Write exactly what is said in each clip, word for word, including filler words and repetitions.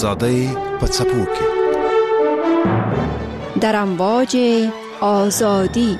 ازادۍ په څپو کې در امواج آزادی.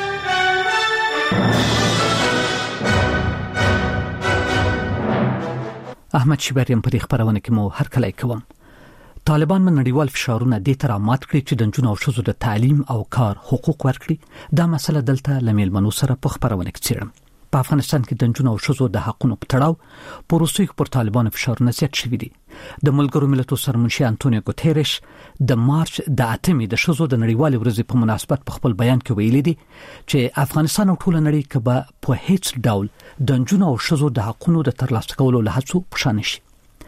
احمد شیبریم په خبرونه کې مو هر کله کوم. طالبان من نړیوال فشارونه د تر مات کړی چې د جنونو او شذو د تعلیم او کار حقوق ورکړي. دا مسله دلته لمیل منو سره په خبرونه کې چیرم. په افغانستان کې د جنونو او شذو د حقونو په تړاو پروسې پر طالبان فشارونه زیات شوي دي. د ملګرو ملتونو سرمنشي انټونیو ګوتيريش د مارچ د اتمې د شذو د نړیوال ورځې په مناسبت په خپل بیان کې ویلي دي چې افغانستان او ټول نړۍ کې به په هیڅ ډول د جنونو او شذو د حقونو د ترلاسه کولو له هڅو پښانه شي.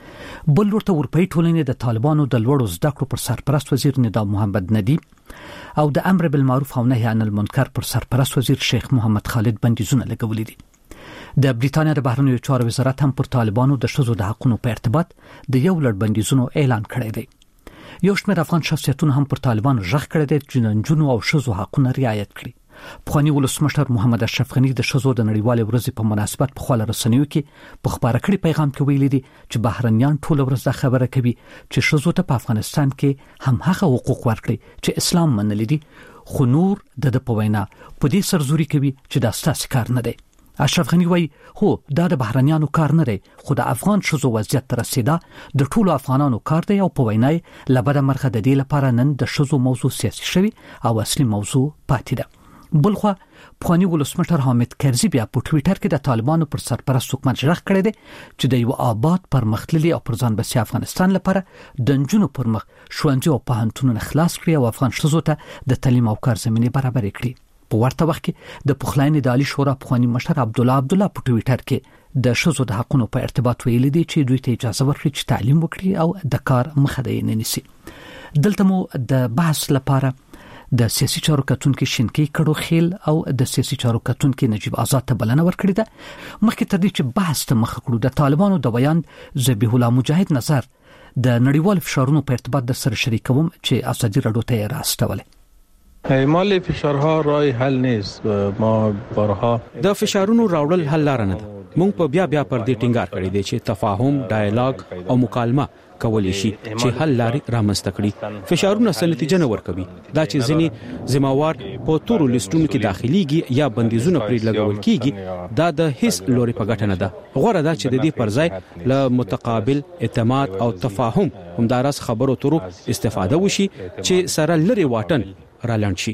بل ورته اروپאי ټولنې د طالبانو د لوړو زده کړو پر سرپرست وزیر ندا محمد ندیم او د امر بالمعروف او نهي عن المنکر پر سرپرست وزیر شیخ محمد خالد بندیزونه لګولې دي. د بریټانیا د بهرنیو چارو وزارت هم پر طالبانو د شذو د حقونو په ارتباط د یو لړ بندیزونو اعلان کړی دی. یو شمېر افغان شخصیتونه هم پر طالبانو ژغ کړی دی چې د جنونو او شذو حقونه رعایت کړي. پخوانی ولسمشر محمد اشرف غنی د شذو د نړیوال ورځې په مناسبت په خپل رسنیو کې په خبره کړي پیغام کې ویلي دي چې بهرنیان ټول ورځ خبره کوي چې شذو ته په افغانستان کې هم هغه حقوق ورکړي چې اسلام منلي دي، خو نور د په وینا په دې سرزوري کوي چې دا ستاسو کار نه دی. اشرف غنی وایي هو دا د بهرنیانو کار نه دی، خو د افغان شذو وضعیت تر رسیدا د ټولو افغانانو کار دی او په وینای لبره مرخه د دې لپاره نن د شذو موضوع سیاسي شوی او اصلي موضوع پاتې ده. بلخوا پخوانی ولسمشر حامد کرزي بیا په ټوئیټر کې د طالبانو پر سرپرست حکومت ژغ کړی دی چې د یو آباد پرمختللي او پرځان بسیا افغانستان لپاره د جنونو پرمخ ښوونځي او پوهنتونونه خلاص کړي او افغان شذو ته د تعلیم او کار زمینه برابر کړي. په ورته وخت کې د پخلاینې د عالی شورا پخوانی مشر عبد الله عبد الله په ټوئیټر کې د شذو د حقونو په ارتباط ویلي دي چې دوی ته اجازه ورکړي چې تعلیم وکړي او د کار مخه نه نیسي. دلته مو د بحث لپاره د سیاسي چارو کتونکو شینکی کړو خیل او د سیاسي چارو کتونکو نجیب آزاد ته بلنه ورکړې ده. مخکې تر دې چې بحث ته مخ کړو د طالبانو د بیان ذبیح الله مجاهد نظر د نړیوال فشارونو په ارتباط د سره شریکوم چې ازادي رادیو ته راستوله. اعمال فشارها راه حل نیست. ما بارها د فشارونو راوړل حل لار نه ده. موږ په بیا بیا پر دې ټینګار کړی دی چې تفاهم، ډایلاګ او مکالمه کولی شي چې حل لارې رامنځته کړي. فشارونه څه نتیجه نه ورکوي. دا چې ځینې ذمہوار په تورو لیستونو کې داخليږي یا بندیزونه پرې لګول کیږي، دا د هیڅ لوري په ګټه نه ده. غوړه ده چې د دې پر ځای له متقابل اعتماد او تفاهم همدارس خبرو تورو استفاده وشي چې سره لري واټن رالند شي.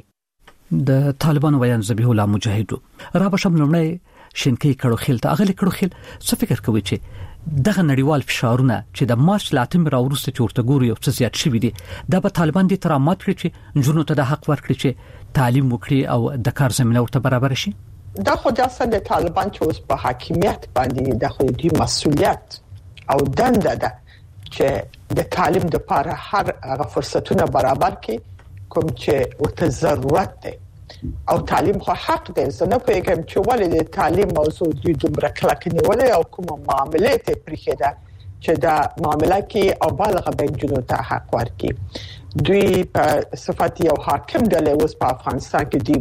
د طالبانو بیان ذبیح الله مجاهد را بشم لمړی شینکی کړو خیل ته اغلی کړو خیل څه فکر کوي چې دغه نړیوال فشارونه چې د مارچ لاتم راورسته چورته ګوري او څه زیات شوي دي دا به طالبان دي تر مات کړي چې جنونو ته د حق ورکړي چې تعلیم وکړي او د کار زمينه ورته برابر شي. دا خو د اصل طالبان چې اوس په حاکمیت باندې د خو دي مسؤلیت او دنده ده چې د تعلیم لپاره هر هغه فرصتونه برابر کړي کوم چې ورته ضرورت ده. او تعلیم خو حق دی. زه نه پوهیږم چې ولې د تعلیم موضوع دوی دومره کلک نیولې او کوم معاملې ته پرېښې ده چې دا معامله کې او بالغ بنجونو ته حق ورکړي. دوی په صفت یو حاکم ډلې اوس په افغانستان کې دی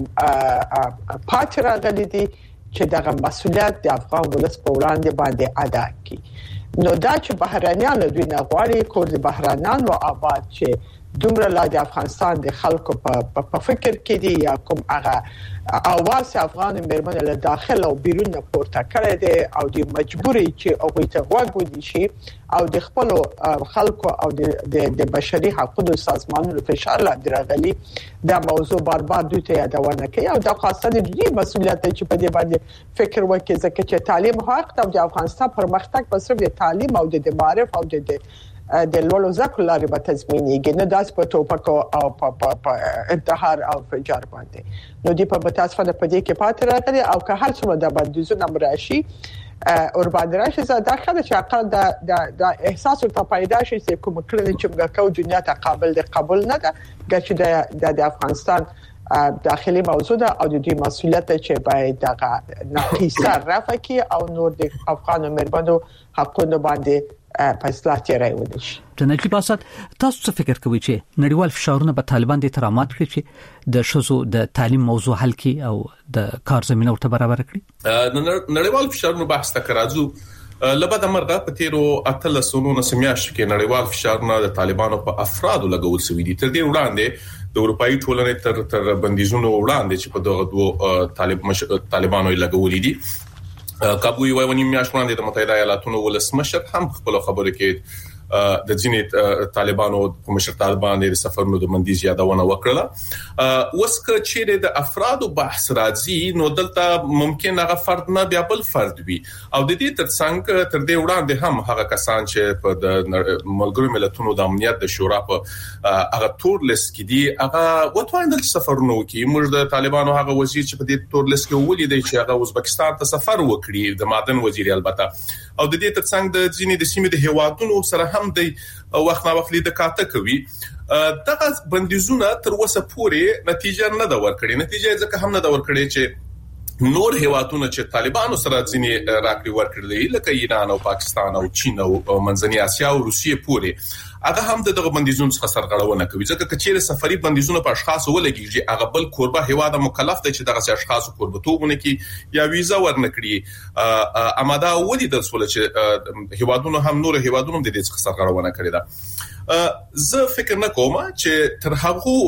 پاتې راغلي دي چې دغه مسؤلیت د افغان ولس په وړاندې باندې ادا کړي. نو دا چې بهرانيان دوی نه غواړي کور د بهرانيان او آباد چې دومره لا د افغانستان د خلکو په په فکر کې دي یا کوم هغه اواز افغان مرمن له داخل او بیرون پورته کړی دي او د مجبوري چې هغه ته وګوري شي او د خپل خلکو او د د بشري حقوقو سازمانونو فشار لاندې راغلي. دا موضوع بار بار دوی ته یادونه کوي او دا خاصه د دوی مسؤلیت چې په دې باندې فکر وکړي ځکه چې تعلیم حق او د افغانستان پرمختګ په صرف د تعلیم او د معرف او د د لوړو ذکر لري به تضمینېږي نه داس په توپک او په انتحار او فجر باندې. نو دی په متاسفانه په دې کې پاتې راغلي او که هر څومره د بندیزونو مراشي اور باندې راشي زده خاله چې عقل د د احساس او پیدا شي چې کوم کړل چې موږ کو دنیا ته قابل د قبول نه ده ګرچې د افغانستان داخلي موضوع ده او د دې مسؤلیت چې باید دغه نقیصه رفع کی او نور د افغان مردانو حقوقو باندې په اصلاح تیرای ودی شي. د نجیب آزاد تاسو څه فکر کوئ چې نړیوال فشارونه به طالبان د ترامات کړي چې د شذو د تعلیم موضوع حل کړي او د کار زمينه ورته برابر کړي؟ نړیوال فشارونه بحث تکرازو لبد مرغه په تیرو اتل سونو نسمیاش کې نړیوال فشارونه د طالبانو په افرادو لګول شوې دي. تر دې وړاندې د اروپאי ټولنې تر تر بندیزونو وړاندې چې په دغه دوه طالب مش... طالبانو لګولې دي. کابو یو ونی میاش وړاندې د متحده ایالاتونو ولسمشر هم خپل خبرو کې د ځینې طالبانو په مشرتابه باندې سفرونو د بندیز یادونه وکړه. وسکه چې د افرادو بحث راځي نو دلته ممکن هغه فرد نه بیا بل فرد وي او د دې ترڅنګ تر دې وړاندې هم هغه کسان چې په د ملګرو ملتونو د امنیت د شورا په هغه تور لیست کې دي هغه وټوایندل سفرونو کې موږ د طالبانو هغه وزیر چې په دې تور لیست کې ولیدي چې هغه ازبکستان ته سفر وکړي د معدن وزیر البته او د دې ترڅنګ د ځینې د سیمې د هیوادونو سره هم د وخت نا وخت د کاته کوي. دغه بندیزونه تر اوسه پورې نتیجه نه دا ورکړي. نتیجه ځکه هم نه دا ورکړي چې نور هیوادونه چې طالبانو سره ځینې راکړي ورکړي لکه ایران او پاکستان او چین او منځنۍ اسیا او روسیې پورې هغه هم دغه بندیزونو څخه سرغړونه کوي. ځکه چې چیرې سفري بندیزونه په اشخاص ولګيږي هغه بل کوربه هیواد مکلف دی چې دغه اشخاص کوربتوبونه کې یا ویزا ورنکړي. اماده ودی د سول چې هیوادونو هم نور هیوادونو د دې څخه سرغړونه کړې ده. زه فکر نه کوم چې تر هغه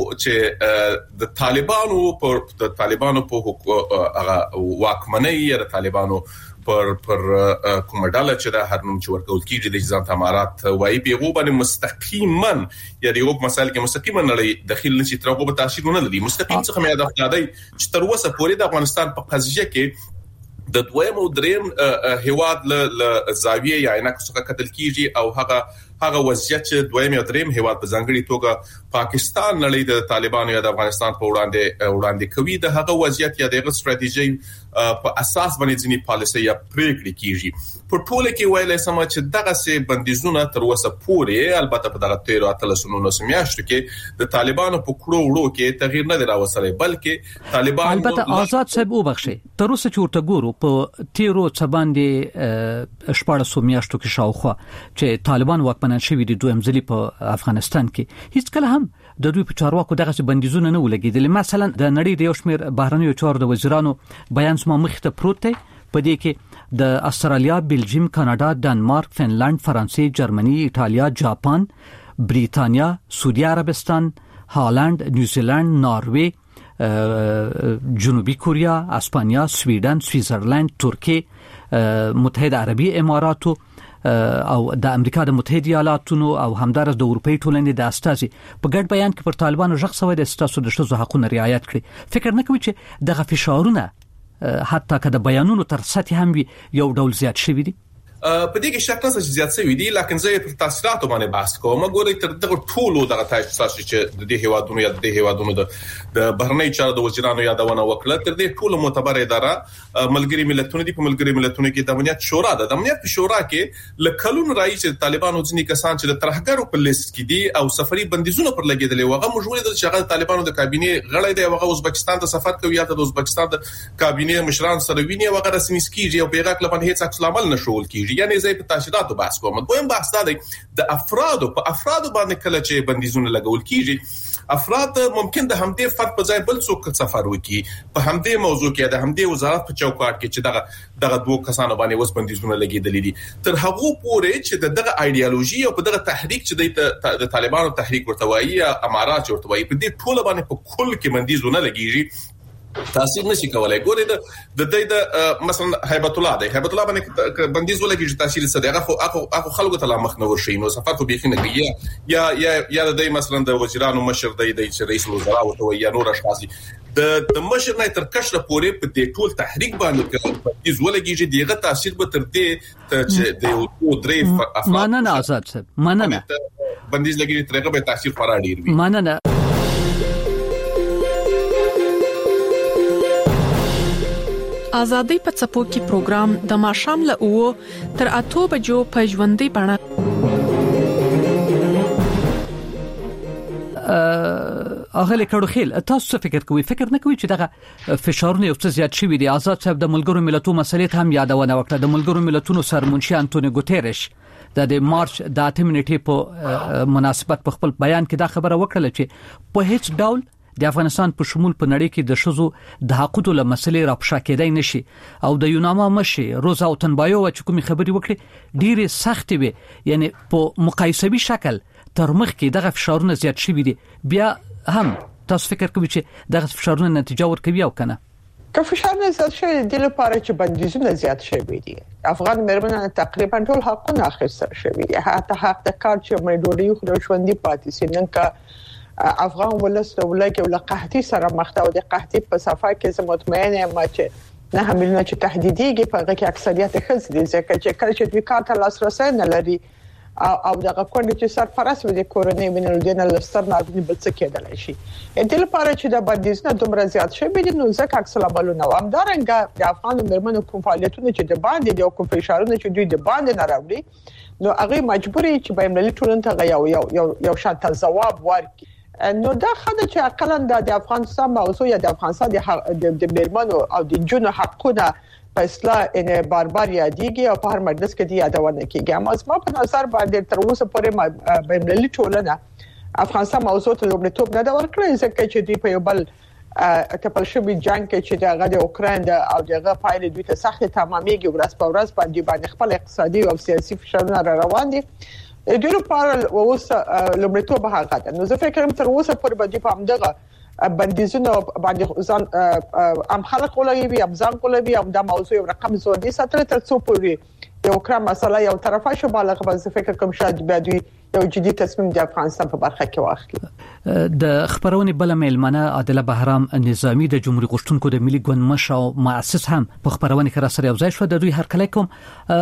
چې د طالبانو په د طالبانو په هغه واکمنۍ یا د طالبانو پر پر کومه ډله چې د هر نوم چې ورکول کیږي د ځان امارات وایي په غو باندې مستقیما یا د یو مسایل کې مستقیما نه داخل نشي تر هغه په تاثیر نه لري. مستقیم څخه مې هدف دا دی چې تر اوسه پورې د افغانستان په قضیه کې د دویم او دریم هیواد له زاویه یا عینکو څخه کتل کیږي او هغه هغه وضعیت چې دویم او دریم هیواد په ځانګړي توګه پاکستان نړۍ د طالبانو یا د افغانستان په وړاندې وړاندې کوي د هغه وضعیت یا د ستراتیژي په اساس باندې ځینې پالیسي یا پریکړې کیږي. په ټوله کې ویلای سم چې دغه سه بندیزونه تر اوسه پورې البته په دغه تیرو اتل سونو میاشتو کې د طالبانو په کړو وړو کې تغییر نه راوصله بلکې طالبان البته آزاد صاحب وبخشي تر اوسه چې ورته ګورو په تیرو څ باندې شپږ میاشتو کې شاوخوا چې طالبان واکمنان شوي دي دویم ځلې په افغانستان کې هیڅ کله هم د دوی په چارواکو دغه بندیزونه نه ولګیدل. مثلا د نړۍ د یو شمېر بهرنیو چارو د وزیرانو بیان سم مخ ته پروت دی په دې کې د استرالیا، بلجیم، کاناډا، دنمارک، فنلند، فرانسې، جرمني، ایټالیا، جاپان، بریتانیا، سعودي عربستان، هالند، نیوزیلند، ناروی، جنوبی کوریا، اسپانیا، سویډن، سویټزرلند، ترکیه، متحده عربي اماراتو او د امریکا د متحده ایالاتونو او همدارس د اروپאי ټولنې د استازي په ګډ بیان کې پر طالبانو ژغ سوی د ستاسو د شذو حقوقو رعایت کړي. فکر نه کوي چې دغه فشارونه حتی که د بیانونو تر سطح هم یو ډول زیات شوی دي؟ په دې کې شک نشته چې زیات شوی دي لکه زه پر تاثیرات باندې بحث کوم. ګورئ تر دغه ټولو دغه تاسو چې د دې هیوادونو یا د دې هیوادونو د د بهرنی چارو د وزیرانو یادونه وکړه تر دې ټولو معتبر اداره ملګری ملتونه دي. په ملګری ملتونو کې د امنیت شورا ده. د امنیت شورا کې لکلون رئیس طالبانو ځینې کسان چې د ترهګرو په لیست کې دي او سفري بندیزونه پر لګیدل وغه مجبور دي چې هغه طالبانو د کابینه غړی دی هغه ازبکستان ته سفر کوي یا د ازبکستان د کابینه مشران سره ویني او هغه رسمي سکیږي او پیغام لپاره هیڅ عکس العمل نشول کیږي. یعنی زه په تاسیراتو بحث کوم. دویم بحث دا دی د افرادو په افرادو باندې کله چې بندیزونه لګول کیږي افراد ممکن د همدې فرد په ځای بل څوک سفر وکړي په همدې موضوع کې د همدې وزارت په چوکاټ کې چې دغه دغه دوه کسانو باندې وس بندیزونه لګیدل دي تر هغه پورې چې دغه ایدئولوژي او په دغه تحریک چې د طالبانو تحریک ورته وایي امارات ورته وایي په دې ټوله باندې په کل کې بندیزونه لګیږي تاثیر نشي کولای. ګورئ د د د مثلا هیبت الله دی هیبت الله باندې بندیز ولګي چې تاثیر څه دی هغه هغه خلکو ته لا مخ نه ورشي نو سفر په بیخي نه کوي یا یا یا د مثلا د وزیرانو مشر دی د رئیس الوزرا او یا نور اشخاص د د مشر نه تر کشره پورې په دې ټول تحریک باندې بندیز ولګي چې دغه تاثیر به تر دې ته د یو درې افراد مننه آزاد صاحب مننه بندیز لګي ترغه به تاثیر فرا ډیر وي. مننه. آزادۍ په څپو کې پروګرام د ماښام له اوو تر اتو بجو په ژوندۍ بڼه اغه لیکړو خیل تاسو فکر کوئ فکر نه کوئ چې دغه فشارونه یو څه زیات شوي دي؟ آزاد صاحب د ملګرو ملتونو مسلې ته هم یادونه وکړه. د ملګرو ملتونو سرمنشي انټونیو ګوتيريش د مارچ د اته نیټې په مناسبت په خپل بیان کې دا خبره وکړه چې په هیڅ ډول د افغانستان په شمول په نړۍ کې د شذو د حقوقو له مسلې راپښا کېدای نشي او د یوناما مشي روزا اوتنبایو چې کومي خبري وکړي ډیره سخت وي یعنی په مقایسوي شکل تر مخ کې دغه فشارونه زیات شوي دي بیا هم تاسو فکر کوئ چې دغه فشارونه نتیجه ورکوي او کنه که فشارونه زیات شوي دي لپاره چې بندیزونه زیات شوي دي افغان مېرمنې تقریبا ټول حقونه اخیستل شوي دي حتی حق د کار چې مې ډوډۍ خو ژوندۍ پاتې سي نن کا افغان ولست ولکه ول قحطي سره مخ ته او د قحطي په صفه کې زه مطمئنه یم چې نه همینه چې تهدیديږي په هغه کې اکثریت خلک دي ځکه چې کله چې دوی کار ته لاسرسي نه لري او او دغه کونډه چې سرپرست وي د کورنۍ وینل دینه لستر نه بل څه کېدلی شي د لپاره چې د بندیزونه دومره زیات شوي دي نو ځکه عکس العملونه هم دارنګه د افغان مېرمنو کوم فعالیتونه چې د باندې د کوم فشارونه چې دوی د باندې نه راوړي نو هغه مجبوري چې بین المللي ټولنه ته یو یو یو یو شانت ځواب ورکړي نو دا خدای چې اقلن د افغانستان موضوع یا د افغانستان د مېرمنو او د جنو حقونه په اصلاح ان باربار یادېږي او په هر مجلس کې دی یادونه کیږي اما زما په نظر باندې تر اوسه پورې بین المللي ټولنه افغانستان موضوع ته لومړیتوب نه دا ورکړي ځکه چې دوی په یو بل تپل شوی جنگ کې چې دغه د اوکراین او دغه پایلې دوی ته سخت تمامېږي ورځ په ورځ باندې باندې خپل اقتصادي او سیاسي فشارونه را روان دي دوی لپاره اوسه لومړیتوب هغه ده نو زه فکر کوم تر اوسه پورې باندې په همدغه بندیزونه باندې ځان ام خلک ولګي ام ځان ولګي ام د موضوع یو رقم زو دي ستر تر څو پورې یو کرام مسله یو طرفه شو بالغ به فکر کوم شاید به دوی یو جدي تصمیم د افغانستان په برخه کې واخلي د خبرونه بل میلمنه عادله بهرام نظامی د جمهوریت غشتونکو د ملي ګوند مشر او مؤسس هم په خبرونه کې را سره یو ځای شو د دوی هر کله کوم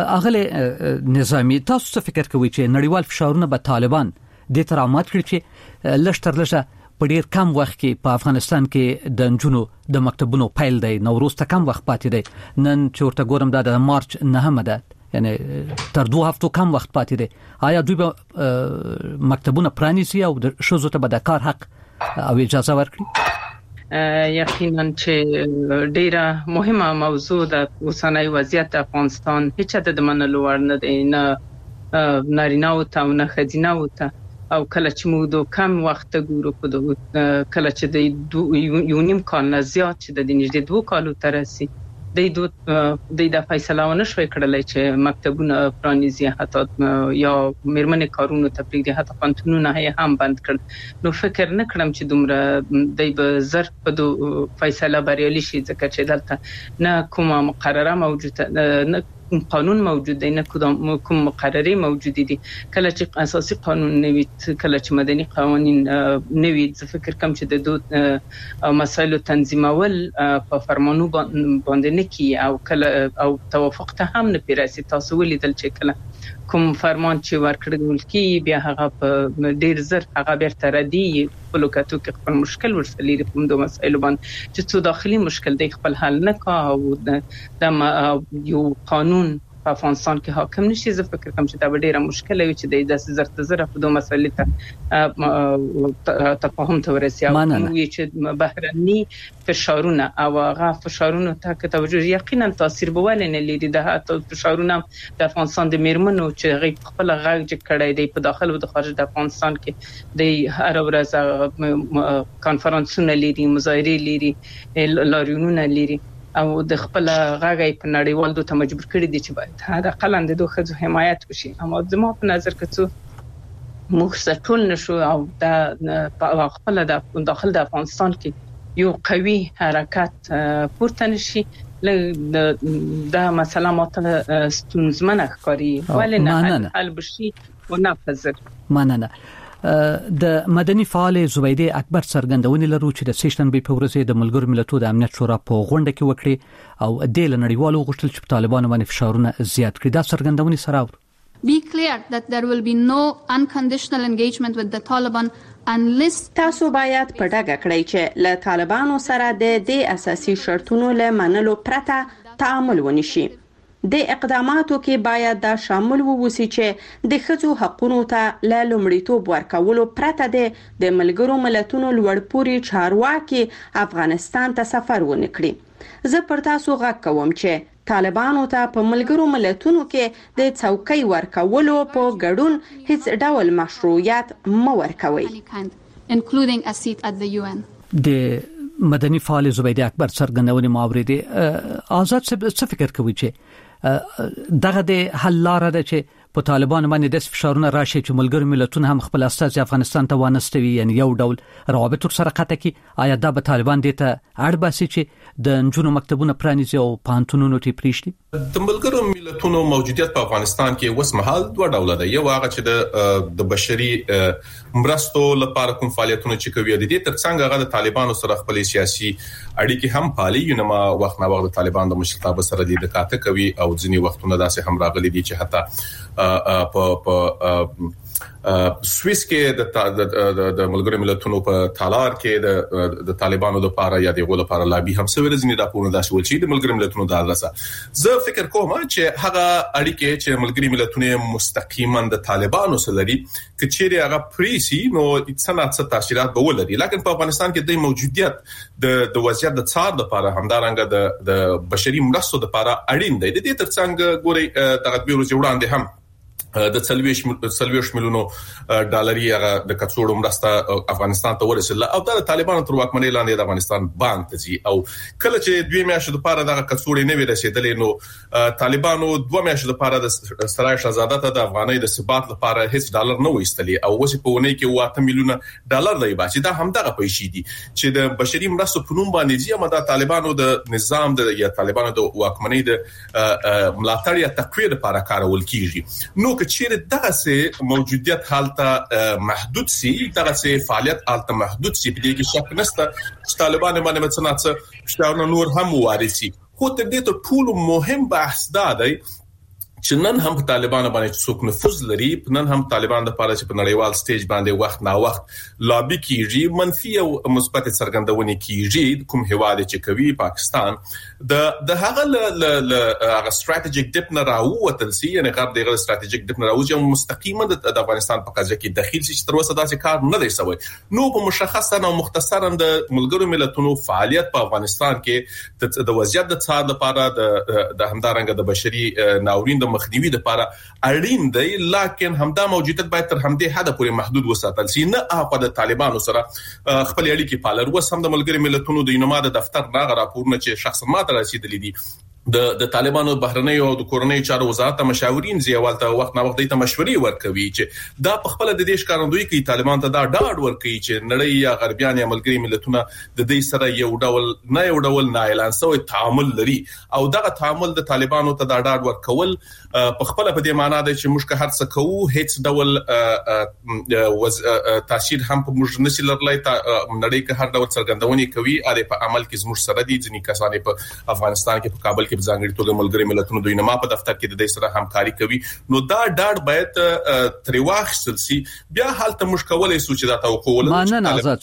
اغله نظامی تاسو فکر کوئ چې نړیوال فشارونه به طالبان د ترامات کړي چې لشتر لشه په ډیر کم وخت کې په افغانستان کې د جنونو د مکتبونو پیل دی نوروز ته کم وخت پاتې دی نن چې ورته ګورم دا د مارچ نهمه ده یعنی تر دوه هفتو کم وخت پاتې دی آیا دوی به مکتبونه پرانیزي او د شوزو ته به د کار حق او اجازه ورکړي یقینا چې ډیره مهمه موضوع ده اوسنۍ وضعیت افغانستان هیڅ د منلو وړ نه دی نه نارینه او ته نه خځینه او ته او کله چې موږ د کم وخت ګورو په دغه کله چې د یو نیم کال نه زیات چې د نږدې دوه کالو تر رسي د دوه د فیصله ونه شوي کړلای چې مکتبونه پرانیزي حتی یا مېرمنې کارونو ته پریږدي حتی قانونونه یې هم بند کړل نو فکر نه کړم چې دومره د به زر په دو فیصله بریالي شي ځکه چې دلته نه کومه مقرره موجوده نه قانون موجود دی نه کوم مقرره موجود دي کله چې اساسي قانون نوي کله چې مدني قوانين نوي ځکه فکر کوم چې د دوه مسایلو تنظیمول په فرمانو باندې نه کی او کله او توافق ته هم نه پیراسي تاسو ولیدل چې کله کوم فرمان چې ورکړل کی بیا هغه په ډیر زر هغه بیرته ردی په لوکاتو کې خپل مشکل ورسلي په دوه مسایلو باندې چې څو داخلي مشکل دی خپل حل نه کا او د یو قانون په افغانستان کې حاکم نشي زه فکر کوم چې دا ډیره مشکله وي چې د داسې زرت زره په دوه مسایلو ته تفاهم ته ورسي او چې بهرني فشارونه او هغه فشارونه ته که توجه یقینا تاثیر به ولې نه لري د هغه فشارونه د افغانستان د میرمنو چې غي خپل غږ کړی دی په داخل او د خارج د افغانستان کې د هر ورځ کانفرنسونه لري مظاهرې لري لاریونونه لري او د خپل غاګي په نړیوال دوه ته مجبور کړی دي چې باید دا قلند دوه خځو حمایت وشي اما زما په نظر کې څو موږ ټول نشو او دا خپل د داخل د افغانستان کې یو قوي حرکت پورته نشي دا مسله ماته ستونزمنه ښکاري ولې نه حل بشي او نه پزر مننه د مدني فعال زبیده اکبر څرګندونې لرو چې د سیشنبې په ورځ د ملګرو ملتونو د امنیت شورا په غونډه کې وکړي او د نړیوالو غوښتل چې طالبانو باندې فشارونه زیات کړي دا څرګندونې سره Be clear that there will be no unconditional engagement with the Taliban unless تاسو باید په ډاګه کړئ چې له طالبانو سره د دې اساسي شرطونو له منلو پرته تعامل ونشي د اقداماتو کې باید دا شامل ووسی چې د ښځو حقوقو ته له لومړیتوب ورکولو پرته د ملګرو ملتونو لوړپوړي چارواکي افغانستان ته سفر ونه کړي زه پر تاسو غږ کوم چې طالبانو ته په ملګرو ملتونو کې د څوکۍ ورکولو په ګډون هیڅ ډول مشروعیت مو ورکوي including a seat at the U N د مدني فعال زبیده اکبر څرګندونې ماوريدي آزاد څه فکر کوي چې دغه د حل لاره ده چې په طالبان باندې د فشارونه راشي چې ملګری ملتونه هم خپل استازي افغانستان ته وانستوي، یعنی یو ډول روابط سره قطع کی. آیا دا به طالبان دې ته اړ باسي چې د نجونو مکتبونه پرانیزي او پانتونونو ټی پریشتي؟ د ملګرو ملتونو موجودیت په افغانستان کې اوس مهال دوه ډول ده. یو هغه چې د د بشري مرستو لپاره کوم فعالیتونه چې کوي، د دې ترڅنګ هغه د طالبانو سره خپل سیاسي اړیکې هم پالي، نو ما وخت نه وخت د طالبان د مشرتابه سره د کاته کوي او ځینی وختونه داسې هم راغلي دي چې حتی په په سويس کې د د ملګرو ملتونو په تالار کې د د طالبانو د لپاره یا د غو لپاره لابي هم سوي رزنی راپورونه داسې ول چې د ملګرو ملتونو د ادرسه زه فکر کوم چې هغه اړیکې چې ملګرو ملتونو مستقیما د طالبانو سره لري کچېری هغه پریسي نو څنګه تاثیرات به ولري، لکه په افغانستان کې د موجودیت د د وضعیت د څار لپاره همدارنګه د د بشري مرستو لپاره اړین دی. د دې ترڅنګ ګوري دغه دوی ورځ وړاندې هم د څلويش څلويش میلیونو ډالري هغه د کڅوړو مرسته افغانستان ته ورسېله او د طالبانو تر واکمنۍ لاندې د افغانستان بانک ته ځي او کله چې دوی میاشتې لپاره د کڅوړې نه ورسېدلې نو طالبانو دوه میاشتې لپاره د سرای شهزاده ته د افغانۍ د ثبات لپاره هیڅ ډالر نه وېستلې او اوس په ونې کې واته میلیونه ډالر دی باسي. دا همدغه پیسې دي چې د بشري مرستو په نوم باندې ځي، اما د طالبانو د نظام د یا طالبانو د واکمنۍ د ملاتړ یا تقویه لپاره کارول کیږي. نو چیرې دغه سه موجودیت حالته محدود سي، دغه سه فعالیت حالته محدود سي، په دې کې شک نشته چې طالبان باندې مثلا څه نور هم وارثي. خو تر دې ته ټول مهم بحث دا دی چې نن هم طالبان باندې څوک نفوذ لري، نن هم طالبان د لپاره چې په نړیوال سټیج باندې وخت نا وخت لابي کیږي، منفي او مثبت څرګندونه کیږي. کوم هواد چې کوي پاکستان د د هغه ل هغه استراتیژیک ډیپ نه راووتل سي، یعنی غرب دغه استراتیژیک ډیپ نه راوځي او مستقیما د افغانستان په قضیه کې دخیل شي چې تر اوسه داسې کار نه دی شوی. نو په مشخصا او مختصرا د ملګرو ملتونو فعالیت په افغانستان کې د وضعیت د څار لپاره د همدارنګه د بشري ناورین د مخنیوي لپاره اړین دی، لکه همدا موجودیت باید تر همدې حد پورې محدود وساتل شي. نه هغه د طالبانو سره خپل اړیکې پالر وس هم د ملګرو ملتونو د یونما د دفتر راغ راپورونه چې شخصا ما ته رسیدلې دي د د طالبانو بهرنۍ او د کورنۍ چارو وزارت مشاورین زیوالته وخت نه وخت د مشورې ورکوي چې دا په خپل د دې ښکارندوی کوي طالبان ته دا ډاډ ورکوي چې نړۍ یا غربیان یا ملګری ملتونه د دې سره یو ډول نه یو ډول نه اعلان شوی تعامل لري او دغه تعامل د طالبانو ته دا ډاډ ورکول په خپل په دې معنی دی چې موږ که هر څه کوو هیڅ ډول تاثیر هم په موږ نشي لرلای. نړۍ که هر ډول څرګندونې کوي اړ په عمل کې زموږ سره دي. ځینې کسان په افغانستان کې په کابل کې ځانګړي توګه ملګری ملتونو دوی نه ما په دفتر کې د دې سره همکاري کوي. نو دا ډاډ باید تر واخیستل شي. بیا حالت مشکولې سوچ دا توقع ولري. مانه آزاد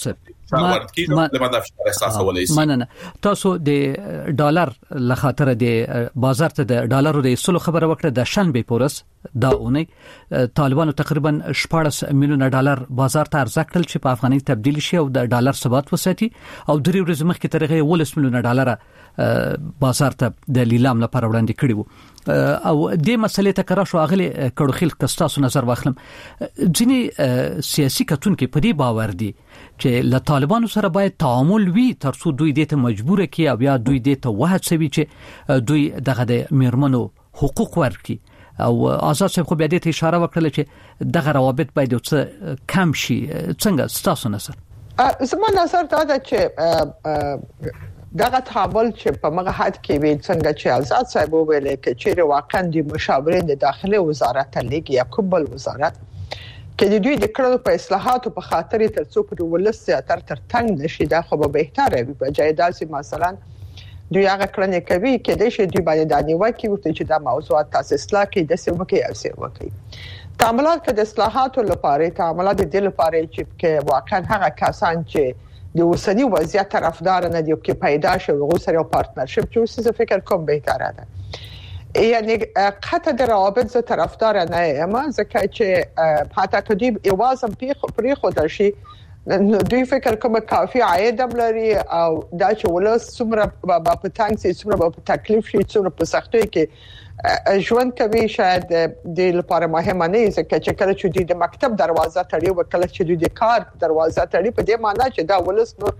صاحب مننه. تاسو د ډالر لخاطر د بازار ته د ډالرو د سلو خبره وکړه. د شنبه پورس دا اونۍ طالبانو تقریبا شپږ میلیونه ډالر بازار ته عرضه کړل چې په افغاني تبدیل شي او د ډالر ثبات وساتي او درې ورځې مخکې ترغه ولس میلیونه ډالر بازار ته د لیلام لپاره وړاندې کړي وو او د مسلې ته کرا شو اغلی کړو خل کستاسو نظر واخلم. ځینی سیاسي کتونکو په دې باور دي چې له طالبانو سره باید تعامل وي ترڅو دوی دې ته مجبور کړي او یا دوی دې ته وهڅوي چې دوی دغه د میرمنو حقوق ورکړي. او آزاد صاحب خو بیا دې ته اشاره وکړه چې دغه روابط باید څه کم شي. څنګه ستاسو نظر؟ زما نظر دا ده چې دغه تعامل چې په مغه حد کې وي څنګه چې آزاد صاحب ویل کې چې واقعا د مشاورین د داخلي وزارت لیګ یا کوبل وزارت کې د دوی د کړو په اصلاحاتو په خاطر ترڅو په ولس زیاتر تر تنگ نشي. دا خو به بهتره وي. په ځای داسې مثلا دوی هغه کړنې کوي کې د شي دوی باندې د نیوکه کوي چې دا موضوعات تاسو اصلاح کې د څه وکي او څه وکي. تعاملات د اصلاحاتو لپاره تعاملات د لپاره چې واقعا هغه کسان چې د اوسنی وضعیت طرفدار نه دي چې پیدا شي او سره پارتنرشپ چې څه فکر کوم بهتره ده. یعنی قطع د روابط ز طرفدار نه یم ځکه چې حتی کدی ایوازم پیخ پرې خو شي دوی فکر کوم کافي عاید لري او دا چې ولس څومره په تنګ سي څومره په تکلیف شي څومره په سختۍ کې ژوند کوي شاید د لپاره مهمه نه ځکه چې کله چې دوی د مکتب دروازه تړي او کله چې دوی د کار دروازه تړي په دې معنی چې دا ولس نور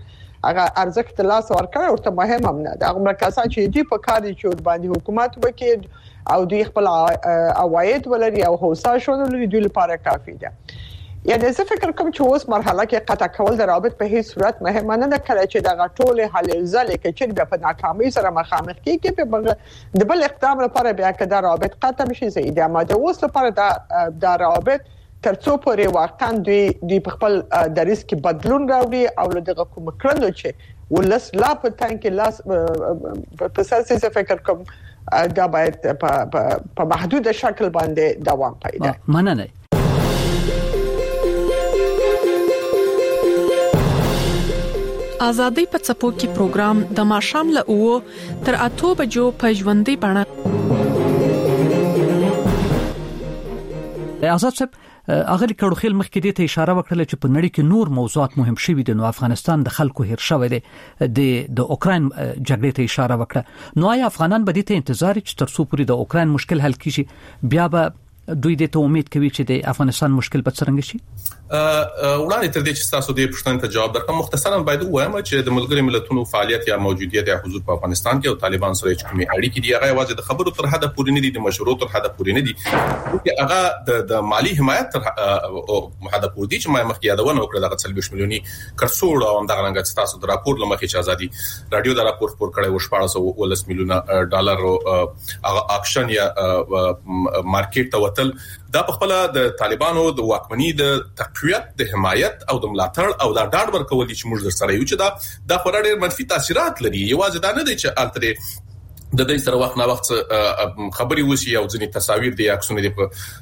هغه ارزښت لاس ورکړ او ته مهم هم نه دا هغه کسان چې دی په کار دي چې باندې حکومت وکړي او دوی خپل عواید ولري او هوسا شول لري دوی لپاره کافي ده. یعنی زه فکر کوم چې اوس مرحله کې قطع کول د رابط په هیڅ صورت مهمه نه ده کله چې د غټولې حل ځلې کې چې په ناکامۍ سره مخامخ کیږي په د بل اقدام لپاره بیا کې د رابط قطع شي زه د ماده اوس لپاره د د رابط ترڅو پورې واقعا دوی د خپل د ریسک بدلون راوړي او دغه کوم کړنو چې ولس لا په تانکي لاس په ساسي فکر کوم دا باید په محدود شکل باندې دوام پیدا کړي. مننه. آزادۍ په څپو کې پروګرام د ماښام له اوو تر اته بجو په ژوندۍ بڼه. آزاد صاحب اغه کړو خل مخکې دې ته اشاره وکړه چې په نړۍ کې نور موضوعات مهم شوي دي. نو افغانستان د خلکو هیر شوی دی د د اوکرين جګړې ته اشاره وکړه. نو آیا افغانان به دې ته انتظار چې تر څو پورې د اوکرين مشکل حل کیږي بیا به دوی دې ته امید کوي چې د افغانستان مشکل به څنګه شي؟ وړاندې تر دې چې تاسو دې پښتنه ته جواب درکړم مختصرا باید وایم چې د ملګری ملتونو فعالیت یا موجودیت یا حضور په افغانستان کې او طالبان سره کومې اړیکې دي هغه واځي د خبرو تر حد پورې نه دي د مشروع تر حد پورې نه دي چې هغه د د مالی حمایت تر حد پورې دي چې ما مخکې یادونه وکړه دغه څلويش میلیوني کرڅوړ او دغه رنګ تاسو د راپور لمخې چې ازادي رادیو د راپور خبر کړي و شپږ سوه ولس میلیونه ډالر هغه اکشن یا مارکیټ ته وتل دا په خپل د طالبانو د واکمنۍ د تقویت د حمایت او د ملاتړ او د ډاډ ورکول چې موږ در سره یو چې دا د خورا ډېر منفي تاثیرات لري. یوازې دا نه دي چې الټری د دې سره وخت نه وخت خبري وسی او ځینې تصاویر دي عکسونه دي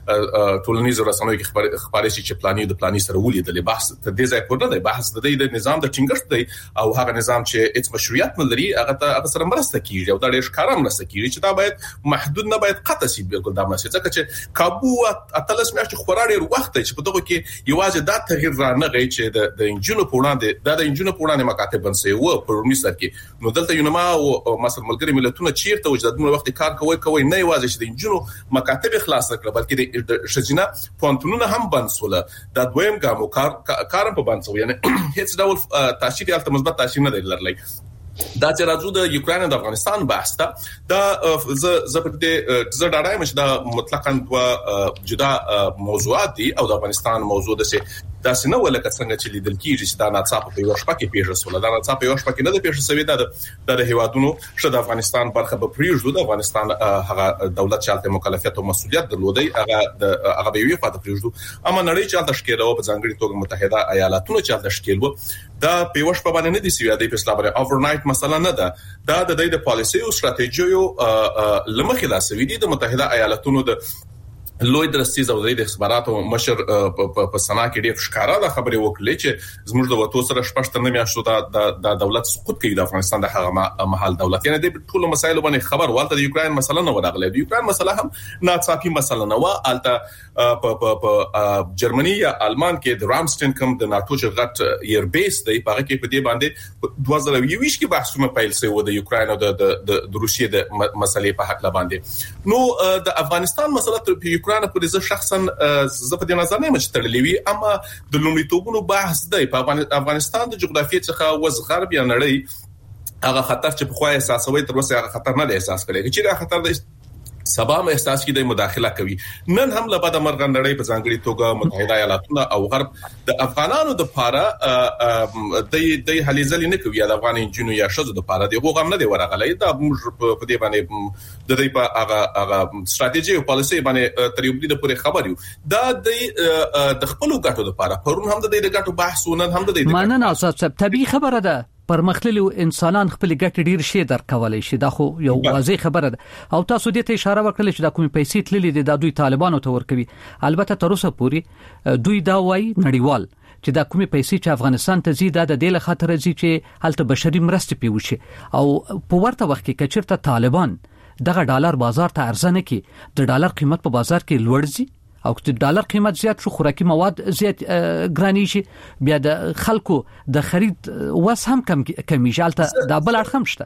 په ټولنیزو رسنیو کې خبر خبري چې پلاني د پلاني سره ولیدل بحث ته دې ځای پورته دی بحث د دې د نظام د ټینګښت دی او هغه نظام چې هیڅ مشروعیت نه لري هغه ته هغه سره مرسته کیږي او دا ډېر ښکارم مرسته کیږي چې دا باید محدود نه باید قطع شي. بالکل دا مسله ځکه چې کابو اتلس میاشتې خورا ډېر وخت چې په دغه کې یوازې دا تغییر را نه غي چې د د انجینو په وړاندې دا د انجینو په وړاندې مکاتب بنسي و په رومي سر کې نو دلته یو نما او مثلا ملګری ملتونه چیرته وجدادونه وخت کار کوي کوي نه یوازې چې د انجینو مکاتب خلاص کړل بلکې د شجنه پونتونونه هم بنسوله دا دویم ګامو کار کارم په بنسو یعنی هیڅ ډول تاثیر یا مثبت تاثیر نه لري. دا چې راځو د یوکرين او افغانستان بحث ته دا ز زبرده ز ډاډایم چې دا مطلقاً دوا جدا موضوعات دي او د افغانستان موضوع ده چې دا څنګه ولکه څنګه چې لیدل کیږي چې دا ناڅاپه په یو شپه کې پیښه شوه دا ناڅاپه په یو شپه کې نه د پیښه شوې ده د هیوادونو شته د افغانستان برخه په پریږدو د افغانستان هغه دولت چې مکلفیت او مسولیت درلودي هغه د هغه به یو په پریږدو اما نړۍ چې تشکیل او په ځانګړي توګه متحده ایالاتونو چې تشکیل وو دا په یو شپه باندې نه دي سوي د اسلام لپاره اوورنایټ مسله نه ده دا د دې د پالیسي او ستراتیژیو لمخې لا سوي دي د متحده ایالاتونو د لوی درستیز او د استخباراتو مشر په سنا کې ډېر ښکارا د خبرې وکړي چې زموږ د وټو سره شپږ نه میاشتو د دولت سقوط کوي د افغانستان د هغه محل دولت یعنی د ټولو مسایلو باندې خبر والته د یوکرين مسله نه ورغله د یوکرين مسله هم ناڅاپي مسله نه و الته په جرمني یا آلمان کې د رامستین کوم د ناتو چې غټ ایر بیس دی په هغه کې په دې باندې دوه زره یوویشت کې بحثونه پیل شوی و د یوکرين او د د روسیې د مسلې په حق باندې نو د افغانستان مسله په یوکرين په دې شخصا زه په دې نظر نه مچ تړلې وي اما د لومړیتوبونو بحث دی په افغانستان د جغرافیې څخه وز غرب یا نړۍ هغه خطر چې په خو احساسوي تر اوسه هغه خطر نه دی احساس کړی چې دا خطر دی سبا مې احساس کې د مداخله کوي نن هم له بعد مرغ نړۍ په ځانګړي توګه متحده ایالاتونه او غرب د افغانانو د پاره د د هليزل نه کوي د افغان انجینو یا شذ د پاره دی هغه هم نه دی ورغلې دا په دې باندې د دې په هغه هغه ستراتیژي او پالیسي باندې تر یو بل د پوره خبر یو دا د خپل غټو د پاره پرون هم د دې غټو بحثونه هم د دې مانه اساس طبيعي خبره ده پرمختللي انسانان خپل ګټ ډیر شي درکولای شي دا خو یو واضح خبره ده او تاسو دې ته اشاره وکړه چې دا کومې پیسې تللې دي د دوی طالبانو ته ورکوي البته تر اوسه پوري دوی دا وایي نړیوال چې دا کومې پیسې چې افغانستان ته زیاده د دې لخوا تر زی چې هلته بشري مرستې پیوشي او په ورته وخت کې کچرته طالبان دغه ډالر بازار ته ارزنه کې د ډالر قیمت په بازار کې لوړ ځي او چې ډالر قیمت زیات شو خوراکي مواد زیات ګرانی شي بیا د خلکو د خرید وس هم کم کمی شالته د بل اړخم شته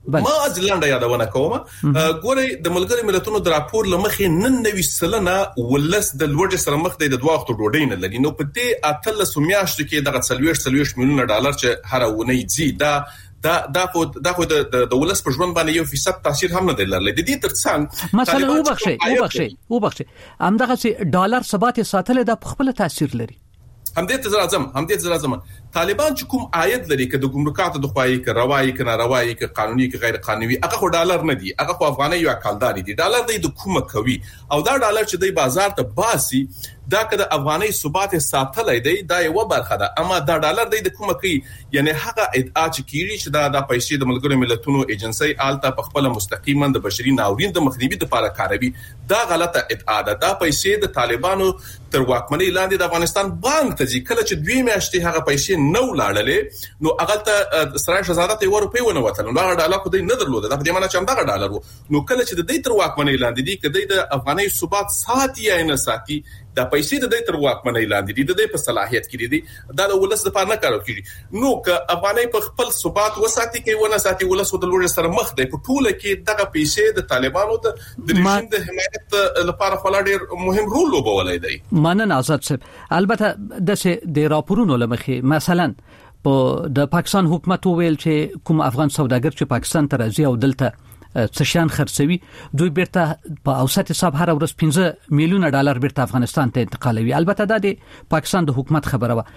ما ځلانډه یادونه کوم ګوري د ملګری ملتونو د راپور لمخې نن نوي سلنه ولس د لوړ سره مخ دی د دوه وخت ډوډۍ نه لري نو په دې اتلس میاشتو کې دغه څلويش څلويش میلیونه ډالر چې هر ونه یي دا دا دا خو دا خو د ولس په ژوند باندې یو فیصد تاثیر هم نه دی لرلی د دې ترڅنګ مثلا وبخښي وبخښي وبخښي همدغه چې ډالر ثبات ساتل د خپل تاثیر لري هم دې ته راځم هم دې ته راځم طالبان چې کوم عاید لري که د ګمرکاتو د خوایي که روایي که ناروایي که قانوني که غیر قانوني هغه خو ډالر نه دي هغه خو افغاني یو کالداري دي ډالر دی د کومه کوي او دا ډالر چې د بازار ته باسي دا که د افغاني ثبات ساتلای دی دا یو برخه ده اما دا ډالر دی د کومه کوي یعنی هغه ادعا چې کیږي چې دا د پیسې د ملګرو ملتونو ایجنسی آلته په خپل مستقیما د بشري ناورین د مخنیوي لپاره کاروي دا غلطه ادعا ده دا پیسې د طالبانو تر واکمنۍ لاندې د افغانستان بانک ته ځي کله چې دوی میاشتې هغه پیسې نو لاړلې نو اغلته سرای شهزاده ته ور په ونه وتل نو هغه ډالر خو دې نه درلود دا په دې معنی چې هغه ډالر نو کله چې د دې تر واکمنۍ لاندې دي کله د افغاني ثبات ساتي یا نه ساتي دا پیسې د دې تر واکمنۍ لاندې دي د دې په صلاحیت کې دي دا د ولس لپاره نه کارو کیږي نو که افغاني په خپل ثبات وساتي کې ونه ساتي ولس د لوړ سره مخ دی په ټوله کې دغه پیسې د طالبانو د رژیم د حمایت لپاره خلا ډیر مهم رول لوبولای دی مننه آزاد صاحب البته د د راپورونو لمخې مثلا په د پاکستان حکومت ویل چې کوم افغان سوداګر چې پاکستان ته راځي او دلته څشان خرڅوي دوی بیرته په اوسط حساب هر ورځ پنځه میلیونه ډالر بیرته افغانستان ته انتقالوي البته دا د پاکستان د حکومت خبره و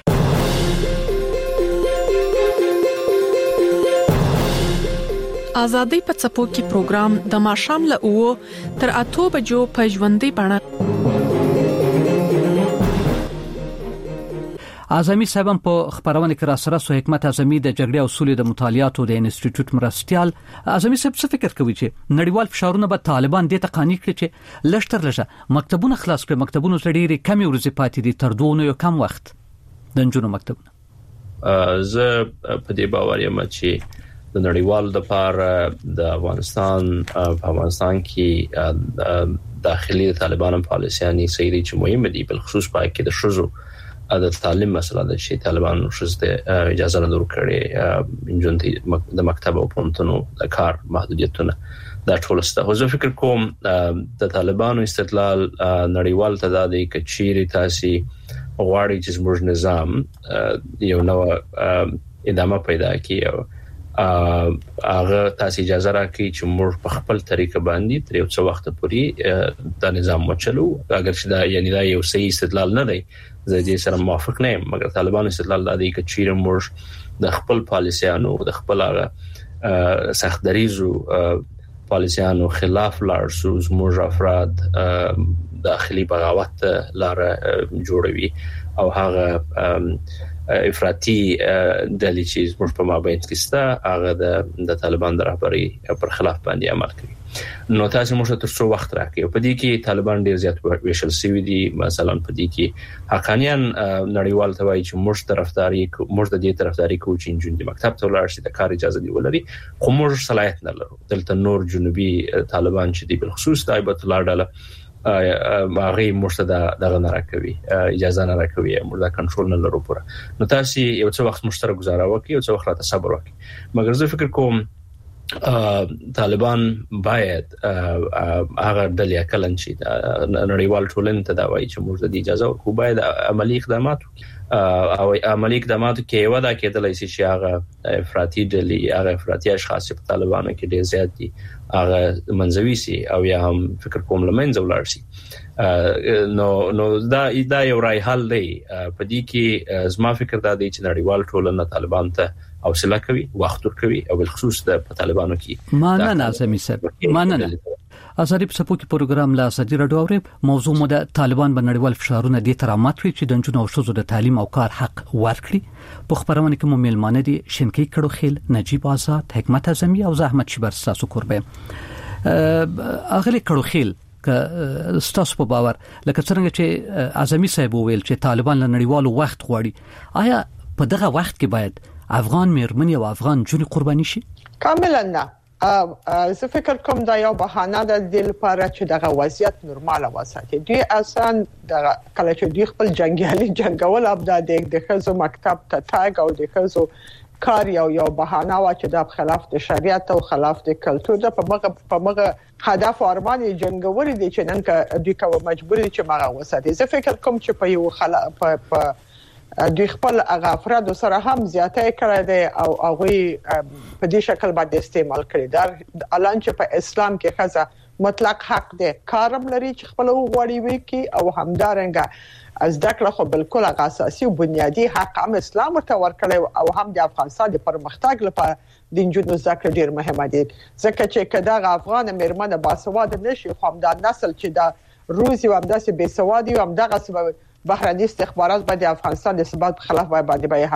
ازادي په څپو کې پروګرام د ماشام له او تر اته بجو په ژوندۍ بڼه اعظمي صاحب په خبرونه کې را سره سو حکمت اعظمي د جګړې او سولې د مطالعاتو د انسټیټیوټ مرستيال اعظمي صاحب څه فکر کوي چې نړیوال فشارونه به طالبان د تقانی کړي چې لشتر لږه مکتبونه خلاص کړي مکتبونه لري کمی ورځې پاتې دي تر دوه یو کم وخت د جنونو مکتبونه زه په دې باور یم چې د نړیوال د پار د افغانستان په افغانستان کې داخلي طالبان پالیسياني سيري چې مهمه دي بل خصوص پای کې د شوزو د تعلیم مسله ده چې طالبان شوزته اجازه نه ورکړي انجونتي د مکتب او پونتونو د کار محدودیتونه دا ټول ست خو زه فکر کوم د طالبانو استقلال نړیوال تدادي کچيري تاسي غواړي چې زموږ نظام یو نو ادامه پیدا کړي هغه تاسو اجازه راکړي چې موږ په خپل طریقه باندې تر یو څو وخت پورې دا نظام وچلو اگر چې دا یعنی دا یو صحیح استدلال نه دی زه دې سره موافق نه یم مګر طالبان استدلال دا دی چې چیرې موږ د خپل پالیسيانو د خپل هغه سخت دریزو پالیسيانو خلاف لار سو زموږ افراد داخلي بغاوت لار جوړوي او هغه افراطي د لیچیز موږ په مابین کې ستا هغه د طالبان د رهبري پر خلاف باندې عمل کوي نو تاسو موږ ته څو وخت راکړي په دې کې طالبان ډیر زیات ویشل سوي دي مثلا په دې کې حقانيان نړیوال ته وایي چې موږ طرفداري موږ د دې طرفداري کوو چې جون د مکتب ته ولاړ شي د کار اجازه دی ولري خو موږ صلاحیت نه لرو دلته نور جنوبي طالبان چې دی بل خصوص د ایبت الله ډاله هغه مرتدا دغه نه راکوي اجازه نه راکوي موږ دا کنټرول نه لرو پوره نو تاسو یو څه وخت مشترک گزاره وکړئ یو څه وخت را صبر وکړئ مګر زه فکر کوم طالبان باید هغه د لیکلن شي نړیوال ټولنې ته دا وایي چې موږ د اجازه ورکو باید عملی اقدامات او عملی اقدامات کې یو دا کېدلای شي چې هغه افراطي ډلې هغه افراطي اشخاص په طالبانو کې ډېر زیات دي هغه منځوي سي او یا هم فکر کوم لمنځه ولاړ شي نو نو دا دا یو راي حل دی په دې کې زما فکر دا دی چې نړیوال ټولنه طالبان ته حوصله کوي وخت ورکوي او بل خصوص د طالبانو کې مانه اعظمي صاحب مانه ازاري په سپوږی پروګرام لا سدي راډیو اوري موضوع مو د طالبان په نړیوال فشارونه د ترامات وی چې د جنونو او شوزو د تعلیم او کار حق ورکړي په خبرونه کې مو میلمانه دي شینکی کړو خیل نجیب آزاد حکمت اعظمي او زحمت شبر ساسو قربه اغلی کړو خیل ک ستاسو په باور لکه څنګه چې اعظمي صاحب ویل چې طالبان له نړیوالو وخت غواړي آیا په دغه وخت کې باید افغان میرمنې او افغان جونې قرباني شي کاملا نه زه فکر کوم دا یو بهانه ده د لپاره چې دغه وضعیت نورماله وساتي دوی اصلا د کله چې دوی خپل جنگیالي جنگول ابدا د خزو مکتب ته تاګ او د خزو کار یو یو بهانه وا چې د خلاف د شریعت او خلاف د کلچر د په مغه په مغه هدف او ارمان جنگوري دي چې نن کا دوی کوم مجبوري چې مغه وساتي. زه فکر کوم چې په یو خلاف په دوی خپل هغه افراد سره هم زیاته کړی دی او هغه په دې شکل باندې استعمال کړی دا اعلان چې په اسلام کې خزه مطلق حق دی کارم لري چې خپل وغوړي وکي او همدارنګه از دکړه خو بالکل اساسي او بنیادی حق هم اسلام ورته ورکړی او هم د افغانستان د پرمختګ لپاره د انجونو ذکر ډیر مهمه دي ځکه چې کله افغان مېرمنه باسواد نشي خو هم د نسل چې د روسي او همداسې بې سوادي او همدغه سبب بهرني استخبارات باندې افغانستان د ثبات خلاف باندې به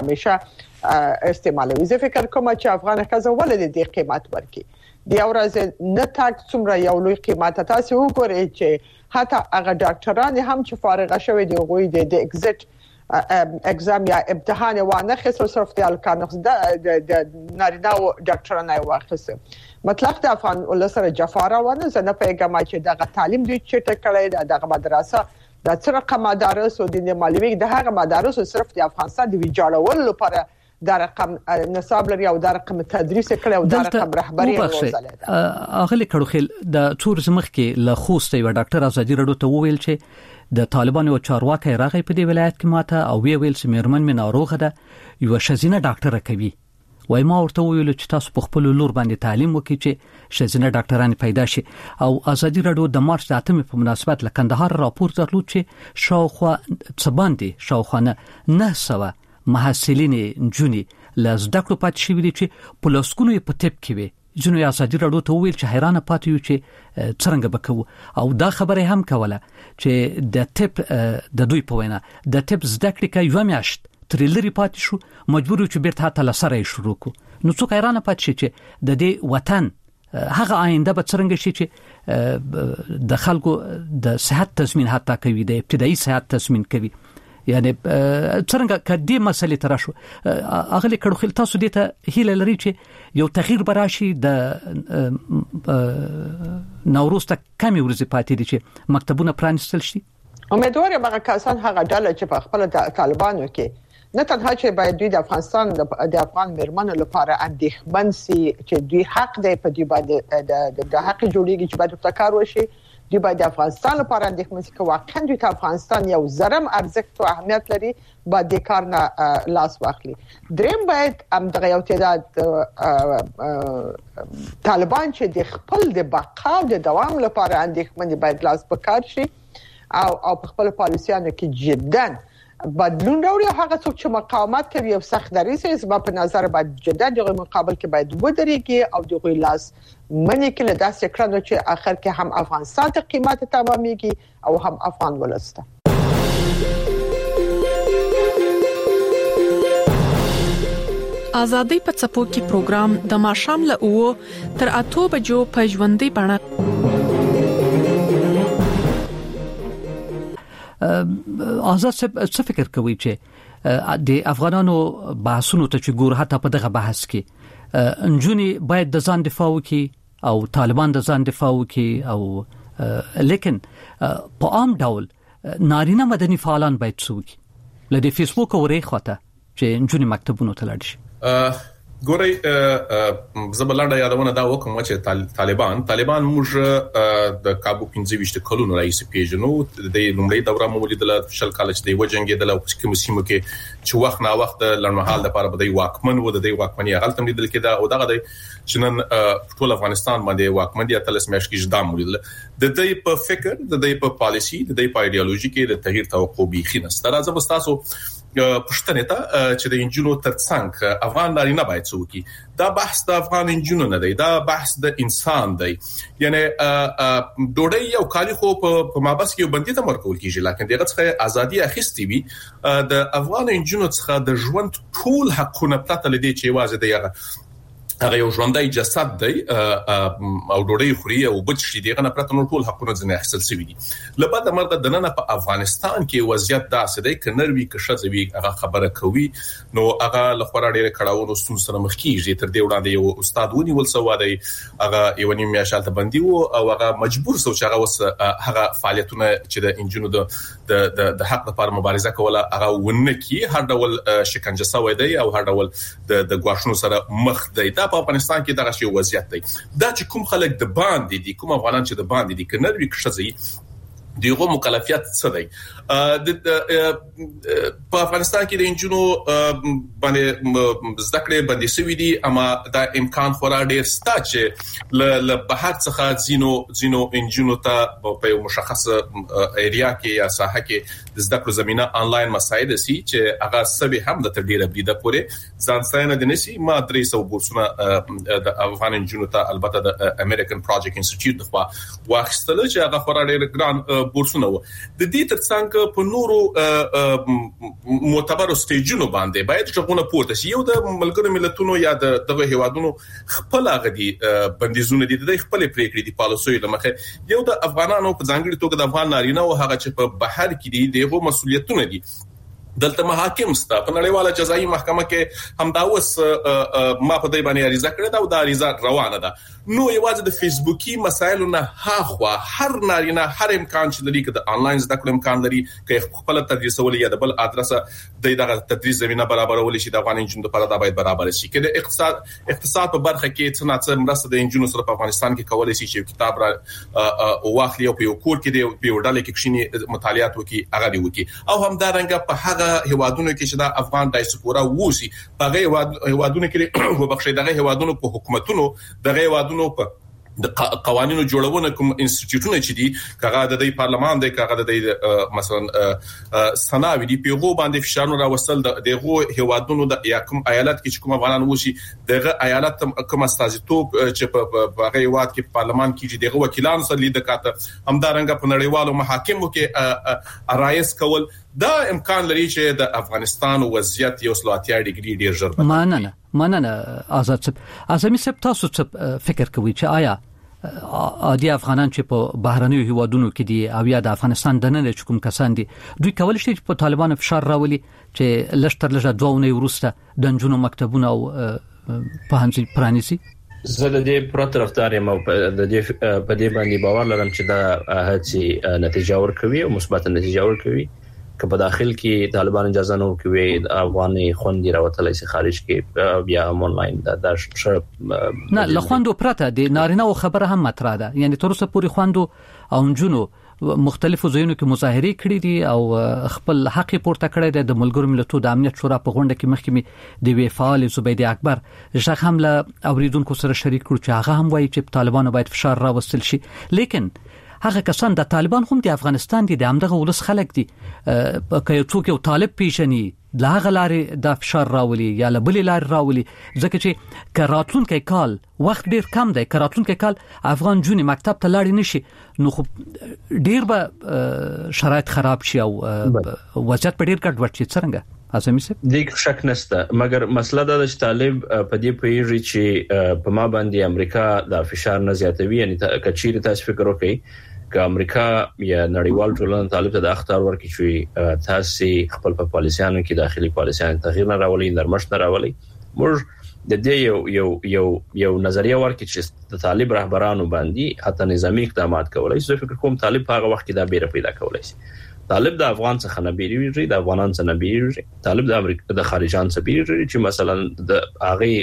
همیشه استعمالوي. زه فکر کوم چې افغان کزه ولې د قیمت ورکي دی ورځ نه تاک څومره یو لوی قیمت تاسو وګورئ چې حتی هغه ډاکټران هم چې فارغ شوی دی غوي د اگزیټ اگزام یا امتحان وانه خسر صرف د الکانوس د نارینه او ډاکټرانه واخصه مطلب د افغان ولسره جفاره ونه زنه پیغام چې دغه تعلیم دوی چې ټکړی دغه مدرسه د څرقه مدارس او د مالوي د هغه مدارس صرف د افغانستان د ویجاړول لپاره د رقم نصاب لري او د رقم تدریس کړي او د رقم رهبری روزل اغلی کړو خل د څور مخ کې له خوسته و ډاکټر ازادي رډو ته وویل چې د طالبانو او چارواکي راغی په دې ولایت کې ماته او وی ویل چې مېرمن مې ناروغه ده یو شزینه ډاکټر کوي وای ما ورته ویل چې تاسو په خپل لور باندې تعلیم وکړئ چې شزینه ډاکټران پیدا شي او ازادي رډو د مارچ د اتمې په مناسبت له کندهار راپور درلود چې شاوخوا څباندې شاوخانه نه سوه محصلین جونی لزده کړو پات شي ویلي چې پولیسونو په تپ کې وي جنو ازادي رډو ته ویل چې حیرانه پاتې یو چې څنګه بکو او دا خبره هم کوله چې د تپ د دوی په وینا د تپ زده کړې کې یو میاشت تریلری پاتې شو مجبور چې بیرته هاته لسره شروع کو نو څوک حیرانه پاتې شي چې د دې وطن هغه آینده به څنګه شي چې د خلکو د صحت تضمین حتی کوي د ابتدایي صحت تضمین کوي یعنی څنګه کدي مسلې تر شو اغلی کړو خل تاسو دې ته هیله لري چې یو تغییر براشي د نوروز ته کمی ورځې پاتې دي چې مکتبونه پرانستل شي. امیدوار یم هغه کسان هغه ډله چې په خپل طالبانو کې نه تنها چې باید دوی د افغانستان د افغان مېرمنو لپاره اندېښمن سي چې دوی حق دی په دې باندې د حق جوړیږي چې باید تکرار وشي دوی باید د افغانستان لپاره اندېښمن سي چې واقعا دوی ته افغانستان یو زرم ارزښت او اهمیت لري باید د کار نه لاس واخلي. دریم باید هم دغه یو تعداد طالبان چې د خپل د بقا او د دوام لپاره اندېښمن باید لاس په کار شي او او په خپل پالیسیانو کې جداً بدلون راوړي. هغه څوک چې مقاومت کوي او سخت دریسي زما په نظر باید جداً دغه مقابل کې باید ودرېږي او دغه لاس منې کې له داسې کړنو چې اخر کې هم افغانستان ته قیمت تمامېږي او هم افغان ولسته. ازادي په څپو کې پروګرام د ماشام له او تر اته بجو په ژوندۍ بڼه آزاد څه فکر کوي چې د افغانانو بحثونو ته چې ګور حتی په دغه بحث کې انجونی باید د ځان دفاع وکړي او طالبان د ځان دفاع وکړي او لیکن په عام ډول نارینه مدني فعالان باید څوک لدی فیسبوک او ریخوته چې انجونی مکتبونو ته لاړ شي. ګورئ زبلاندا یادونه دا وکم چې طالبان طالبان موږ د کابو پنځه ویشت کلونو رئیس پیژنو د لومړی دوره مولیدله شل کال چې د وجنګیدل او کوم سیمو کې چې وخت نا وخت لړمحال د لپاره بدای واکمن و د دې واکمنۍ غلطم لیدل کېده او دغه د چنن ټول افغانستان باندې واکمن دي تلس مېش کې جدا مولیدل د دې په فکر د دې په پالیسی د دې په ایدئولوژي کې د تغییر توقع بيخي نشته. راځه بس تاسو پښتنه ته چې د انجونو ترڅنګ افغان نارینه باید څوکي دا بحث د افغان انجونو نه دی دا بحث د انسان دی یعنی ډوډۍ یو کالی خو په مابس کې بندي ته مرکول کیږي لکه دغه څخه ازادي اخیستي وي د افغان انجونو څخه د ژوند ټول حقونه پرته لدی چې واځي دی هغه یو ژوندۍ جسد دی او ډوډۍ خوري او بچ شي دغه نه پرته نور ټول حقونه ځنه اخیستل شوی دي. لبعد مرغه د نن په افغانستان کې وضعیت داسې دی ک نروي ک شذوي هغه خبره کوي نو هغه لخوا ډېر کړهونو ستون سره مخ کیږي. تر دې وړاندې یو استاد ونی ول سو دی هغه یو نیم میاشاله بندي وو او هغه مجبور سو چې هغه وس هغه فعالیتونه چې د انجینو د د حق لپاره مبارزه کوله هغه ونه کی هر ډول شکنجه سوی دی او هر ډول د د ګواښونو سره مخ دی. په افغانستان کې دغه شی وضعیت دی. دا چې کوم خلک د باندې دي کوم افغانان چې د باندې دي کنه وی کښځي دیغه مکلفیت څه دی په افغانستان کې د انجینو باندې زده کړې باندې سوي دي اما دا امکان خورا ډیر ستا چې ل بهر څخه زینو زینو انجینو ته په مشخص ایریا کې یا ساحه کې د زده کړو زمينه انلاین مساعد سي چې هغه سبي هم د تدبیر بریده پورې ځان ستاینه د نسی ما درې سو بورسونه د افغان انجینو ته البته د امریکن پروجیکټ انسټیټیوټ د خوا واخستل چې هغه خورا ډیر ګران بورسونه و. د دې ترڅنګ په نورو معتبر سټیجونو باندې باید څنګه پورته شي. یو د ملګرو ملتونو یا د دغه هیوادونو خپل غدي بندیزونه دي د خپل پریکړې دي پالیسي لمخه یو د افغانانو په ځانګړي توګه د افغان نارینه او هغه چې په بهر کې دي دغه مسولیتونه دي. دلته محاکم ستا په نړیواله جزایي محکمه کې هم دا اوس ما په دې باندې عریضه کړې ده او دا عریضه روانه ده. نو یوازې د فیسبوکي مسایلو نه هاخوا هر نارینه هر امکان چې لري کده انلاین زده کړو امکان لري کې خپل تدریس ولې یا د بل ادرسه د دغه تدریس زمينه برابرول شي د افغان انجینو لپاره دا باید برابر شي. کله اقتصاد اقتصاد په برخه کې څه نه څه مرسته د انجینو سره په افغانستان کې کولای شي چې کتاب را او واخلي او په یو کور کې دی په وړاندې کې کښینی مطالعات وکي هغه دی وکي او هم دا رنګ په هغه هوادونو کې چې د افغان دایسپورا ووسی په هوادونو کې وبخښي دغه هوادونو په حکومتونو دغه هوادونو په د قوانینو جوړونه کوم انسټیټیوټونه چې دي کغه د دې پارلمان د کغه د مثلا سناوي دی پیغو باندې فشارونه راوصل دغه هوادونو د یاکم ایالت کې کوم افغانان وشي دغه ایالت کوم استازیتوب چې په هغه وخت کې پارلمان کې دغه وکیلان سره لید کاته همدارنګه په نړیوالو محاکمو کې رایس کول دا امکان لري چې د افغانستان وضعیت یو سلواتیا ډیګري ډیر ژر بدل. مننه مننه آزاد صاحب. اعظمي صاحب تاسو څه فکر کوئ چې آیا عادي افغانان چې په بهرنیو هیوادونو کې دي او یا د افغانستان د نن کوم کسان دي دوی کول شي چې په طالبان فشار راولي چې لشتر لږه دوونه ورسته د جنونو مکتبونه او په هنځي پرانیسي؟ زه د دې پر طرفدار یم او د دې په دې باندې باور لرم چې دا هڅه نتیجه ورکوي او مثبت نتیجه ورکوي. که په داخل کې طالبان اجازه نه ورکوي افغاني خوندې راوتلای شي خارج کې بیا آنلاین د شرپ نه لخواندو پرته د نارینه او خبره هم مطرح ده. یعنی تر اوسه پورې خواندو او جنونو مختلفو ځایونو کې مظاهره کړې دي او خپل حق پورته کړی دی. د ملګرو ملتونو د امنیت شورا په غونډه کې مخکې د وی فعال زبیدی اکبر ژغ هم له اوریدونکو سره شریک کړ چې هغه هم وایي چې طالبانو باید فشار راوستل شي. لیکن هغه کسان د طالبان هم د افغانستان دي د همدغه ولس خلک دي که څوک یو طالب پیژني لا غلارې د فشار راولي یا له بلې لارې راولي ځکه چې کراتلونکو کال وخت ډیر کم دی. کراتلونکو کال افغان جونې مکتب ته لاړ نه شي نو خو ډیر به شرایط خراب شي او وضعیت په ډیر کډ ورچې څنګه اعظمي صاحب؟ دې شک نشته مګر مسله دا چې طالب په دې پیږي چې په ما باندې امریکا د فشار نه زیاتوي. یعنی کچیر تاسو فکر وکړئ که امریکا یا نړیوال ټولنه طالب ته د اختیار ورکړي چې تاسو خپل په پالیسیانو کې داخلي پالیسیان تغییر نه راولي نرمښت نه راولي موږ د دې یو یو یو یو نظریه ورکړي چې د طالب رهبرانو باندې حتی نظامی اقدامات کولای شي. فکر کوم طالب هغه وخت کې دا بیره پیدا کولای شي. طالب د افغان څخه نه بیریږي د افغانان څخه نه بیریږي. طالب د امریکا د خارجان څخه بیریږي چې مثلا د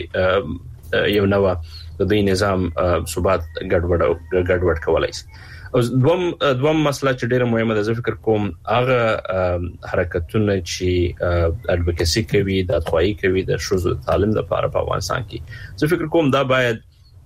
هغه یو نوو د دې نظام ثبات ګډوډ ګډوډ کولای شي. او دوم دوم مسله چې ډیره مهمه ده زه فکر کوم هغه حرکتونه چې اډوکیسي کوي د اتخوایي کوي د شوزو تعلیم لپاره په افغانستان کې زه فکر کوم دا باید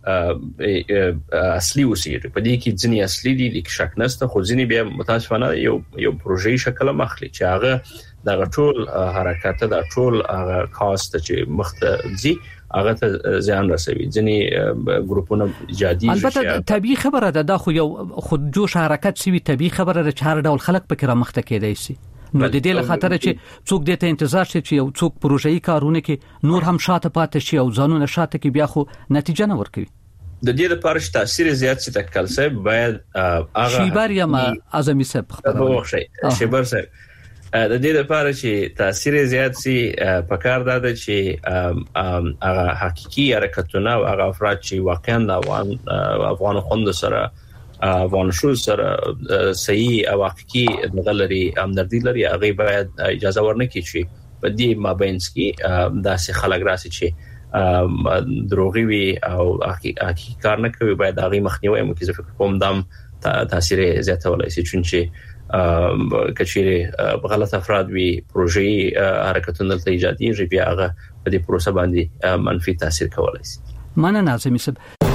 اصلي وسیږي. په دې کې ځینې اصلي دي د شک نشته خو ځینې بیا متاسفانه یو یو پروژې شکل مخلي چې هغه د ټول حرکت د ټول هغه کاست چې مخته زی هغه ته ځان رسوي. ځینې ګروپونه جادي البته طبيعي خبره ده دا خو یو خود جوش حرکت سوي طبيعي خبره ده چې هر ډول خلک پکې را مخته کېدای شي نو د دې لخاطر چې څوک د ته انتظار شي چې یو څوک پروژې کارونه کې نور هم شاته پاتې شي او ځانونه شاته کې بیا خو نتیجه نه ورکوي. د دې لپاره چې تاثیر زیات شي تکل صاحب باید هغه شیبر یا اعظمي صاحب خبره شي شیبر صاحب د دې لپاره چې تاثیر زیات شي په کار ده چې هغه حقيقي حرکتونه او هغه افراد چې واقعا د افغان افغان خوند سره افغان شو سره صحیح او حقيقي دغلري همدردي لري هغه باید اجازه ورنکړي چې په دې مابینس کې داسې خلک راسي چې دروغي وي او حقيقي کار نه کوي باید هغه مخنیوي مو کې فکر کوم دام تاثیر زیاتولای شي چې کچېره غلط افراد وي پروژې حرکتونه ته ایجادي ژبه بیا هغه په دې پروسه باندې منفي تاثیر کولای شي. مننه ناظم صاحب.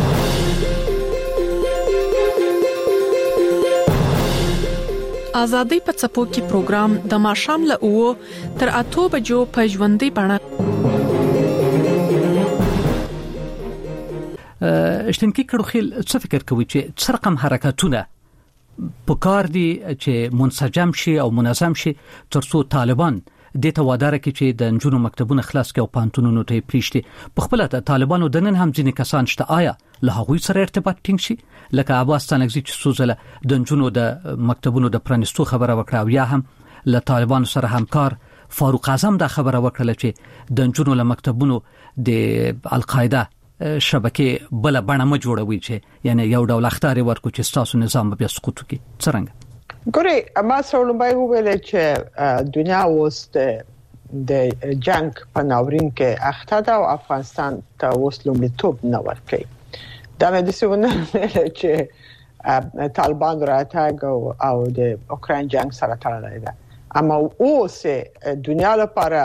آزادۍ په څپو کې پروګرام د ماشام له اوو تر اته بجو په ژوندۍ بڼه اشتنکی کړو خل څه فکر کوي چې څه رقم حرکتونه په کار دي چې منسجم شي او منظم شي ترڅو طالبان د ته وادار کړي چې د انجونو مکتبونو خلاص کړي او پانتونونو ته پریشتي. په خپل ته طالبانو د نن هم ځینې کسان شته آیا له هغوی سره ارتباط ټینګ شي لکه عباس تنگزی چې سوزله د انجونو د مکتبونو د پرانستو خبره وکړه او یا هم له طالبانو سره همکار فاروق اعظم دا خبره وکړه چې د انجونو له مکتبونو د القاعده شبکه بل بڼه م جوړوي چې یعنی یو ډول اختیار ورکو چې تاسو نظام بیا سقوط کوي. څنګه ګوري ما سره به ویل چې دنیا اوس د جنگ په ناورین کې اخته ده او افغانستان ته اوس لومړیتوب نه ورکوي. دا مې د څه چې طالبان راتګ او د اوکراین جنگ سره تړلی ده اما اوس دنیا لپاره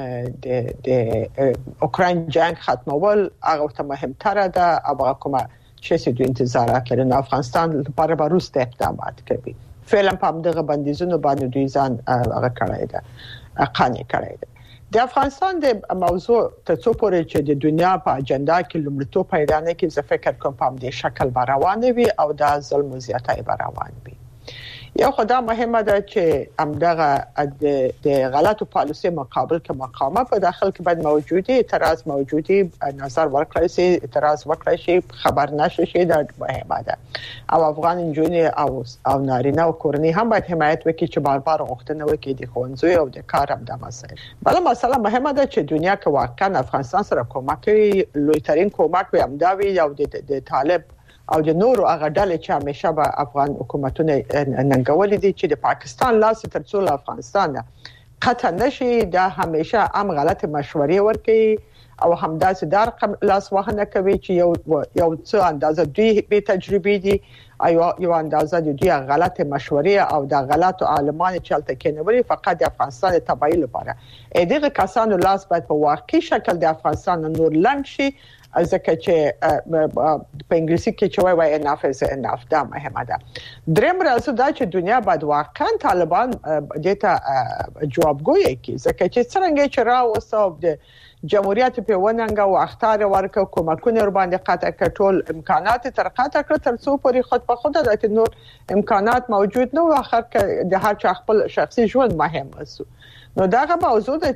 د د اوکراین جنگ ختمول هغه ته مهمتره ده او هغه کومه چې د انتظارات لري نو افغانستان لپاره به روس اقدامات کوي. فعلا په دغه بندیزونو باندې دوی ځان هغه کړی ده قانع کړی ده. د افغانستان د موضوع ته څو پورې چې د دنیا په اجنډا کې لومړیتوب پیدا نه کوي زه فکر کوم په دې شکل به روان وي او دا ظلم زیاتای به روان وي. یو خدای مهمه ده چې همدغه د غلطو پالیسي مقابل کې مقامه په داخل کې باید موجودي اعتراض موجودي نظر ورکړی شي اعتراض وکړی شي خبر نشي شي دا مهمه ده او افغان انجونی او او نارینه او کورنی هم باید حمایت وکړي چې بار بار غوښتنه وکړي د خوندزوی او د کار هم د مسایل. بل مسله مهمه ده چې دنیا کې واقعا افغانستان سره کومک کوي لوی ترين کومک وي همداوي او د طالب او د نورو هغه ډلې چې همیشه به افغان حکومتونه ننګولې دي چې د پاکستان لاس ترڅو افغانستان قطع نشي دا همیشه هم غلط مشورې ورکوي او همداسې دار لاس وهنه کوي چې یو یو څه اندازه دوی به تجربه دي او یو اندازه دوی غلط مشورې او د غلط عالمان چې تل کېنوري فقط د افغانستان تبعی لپاره دغه کسانو لاس باید په واقعي شکل د افغانستان نور لنډ شي ځکه چې په انګلیسي کې چې وایي enough is enough دا مهمه ده. دریم راز دا چې دنیا باید واقعا طالبان دته جوابګوي کوي ځکه چې څنګه چې راوسته د جمهوریت په وننګ او اختیار ورکو کومکونه ور باندې قطع کټول امکانات تر قطع کړ تر څو پورې خود په خود د نور امکانات موجود نه او اخر کې د هر چا خپل شخصي ژوند مهم وسو. نو داغه موضوع ده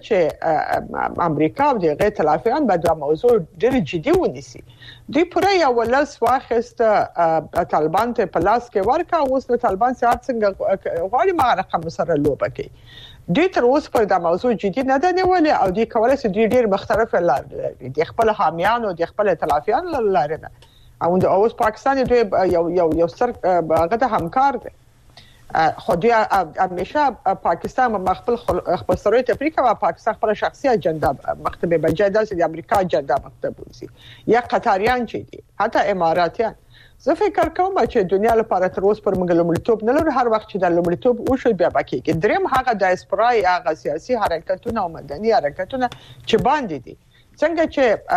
چې امریکا او د غیر تلافیان به دا موضوع ډېر جدي ونیسي. دوی پوره یو ولس واخست طالبان ته پلاس کې ورکا اوس د طالبان سره څنګه غواړي ما رقم سره لوبه کوي. دوی تر اوسه پر دا موضوع جدي نه ده نیولې او دوی کولای شي دوی ډېر مختلف لارې د خپل حامیان او د خپل تلافیان لارې نه او د اوس پاکستان دوی یو یو یو سر هغه ته همکار دي خو دوی همیشه پاکستان مخبل خپل سروي افریقا او پاکستان خپل شخصي اجنډا مکتبه بجای د امریکا اجنډا مکتب وسی یا قطریان چې دي حتی اماراتیان. زه فکر کوم چې دنیا لپاره تر اوسه پر موږ لومړیتوب نه لري هر وخت چې د لومړیتوب او شو بیا پکې دریم هغه د اسپرای هغه سیاسي حرکتونه او مدني حرکتونه چې باندې دي څنګه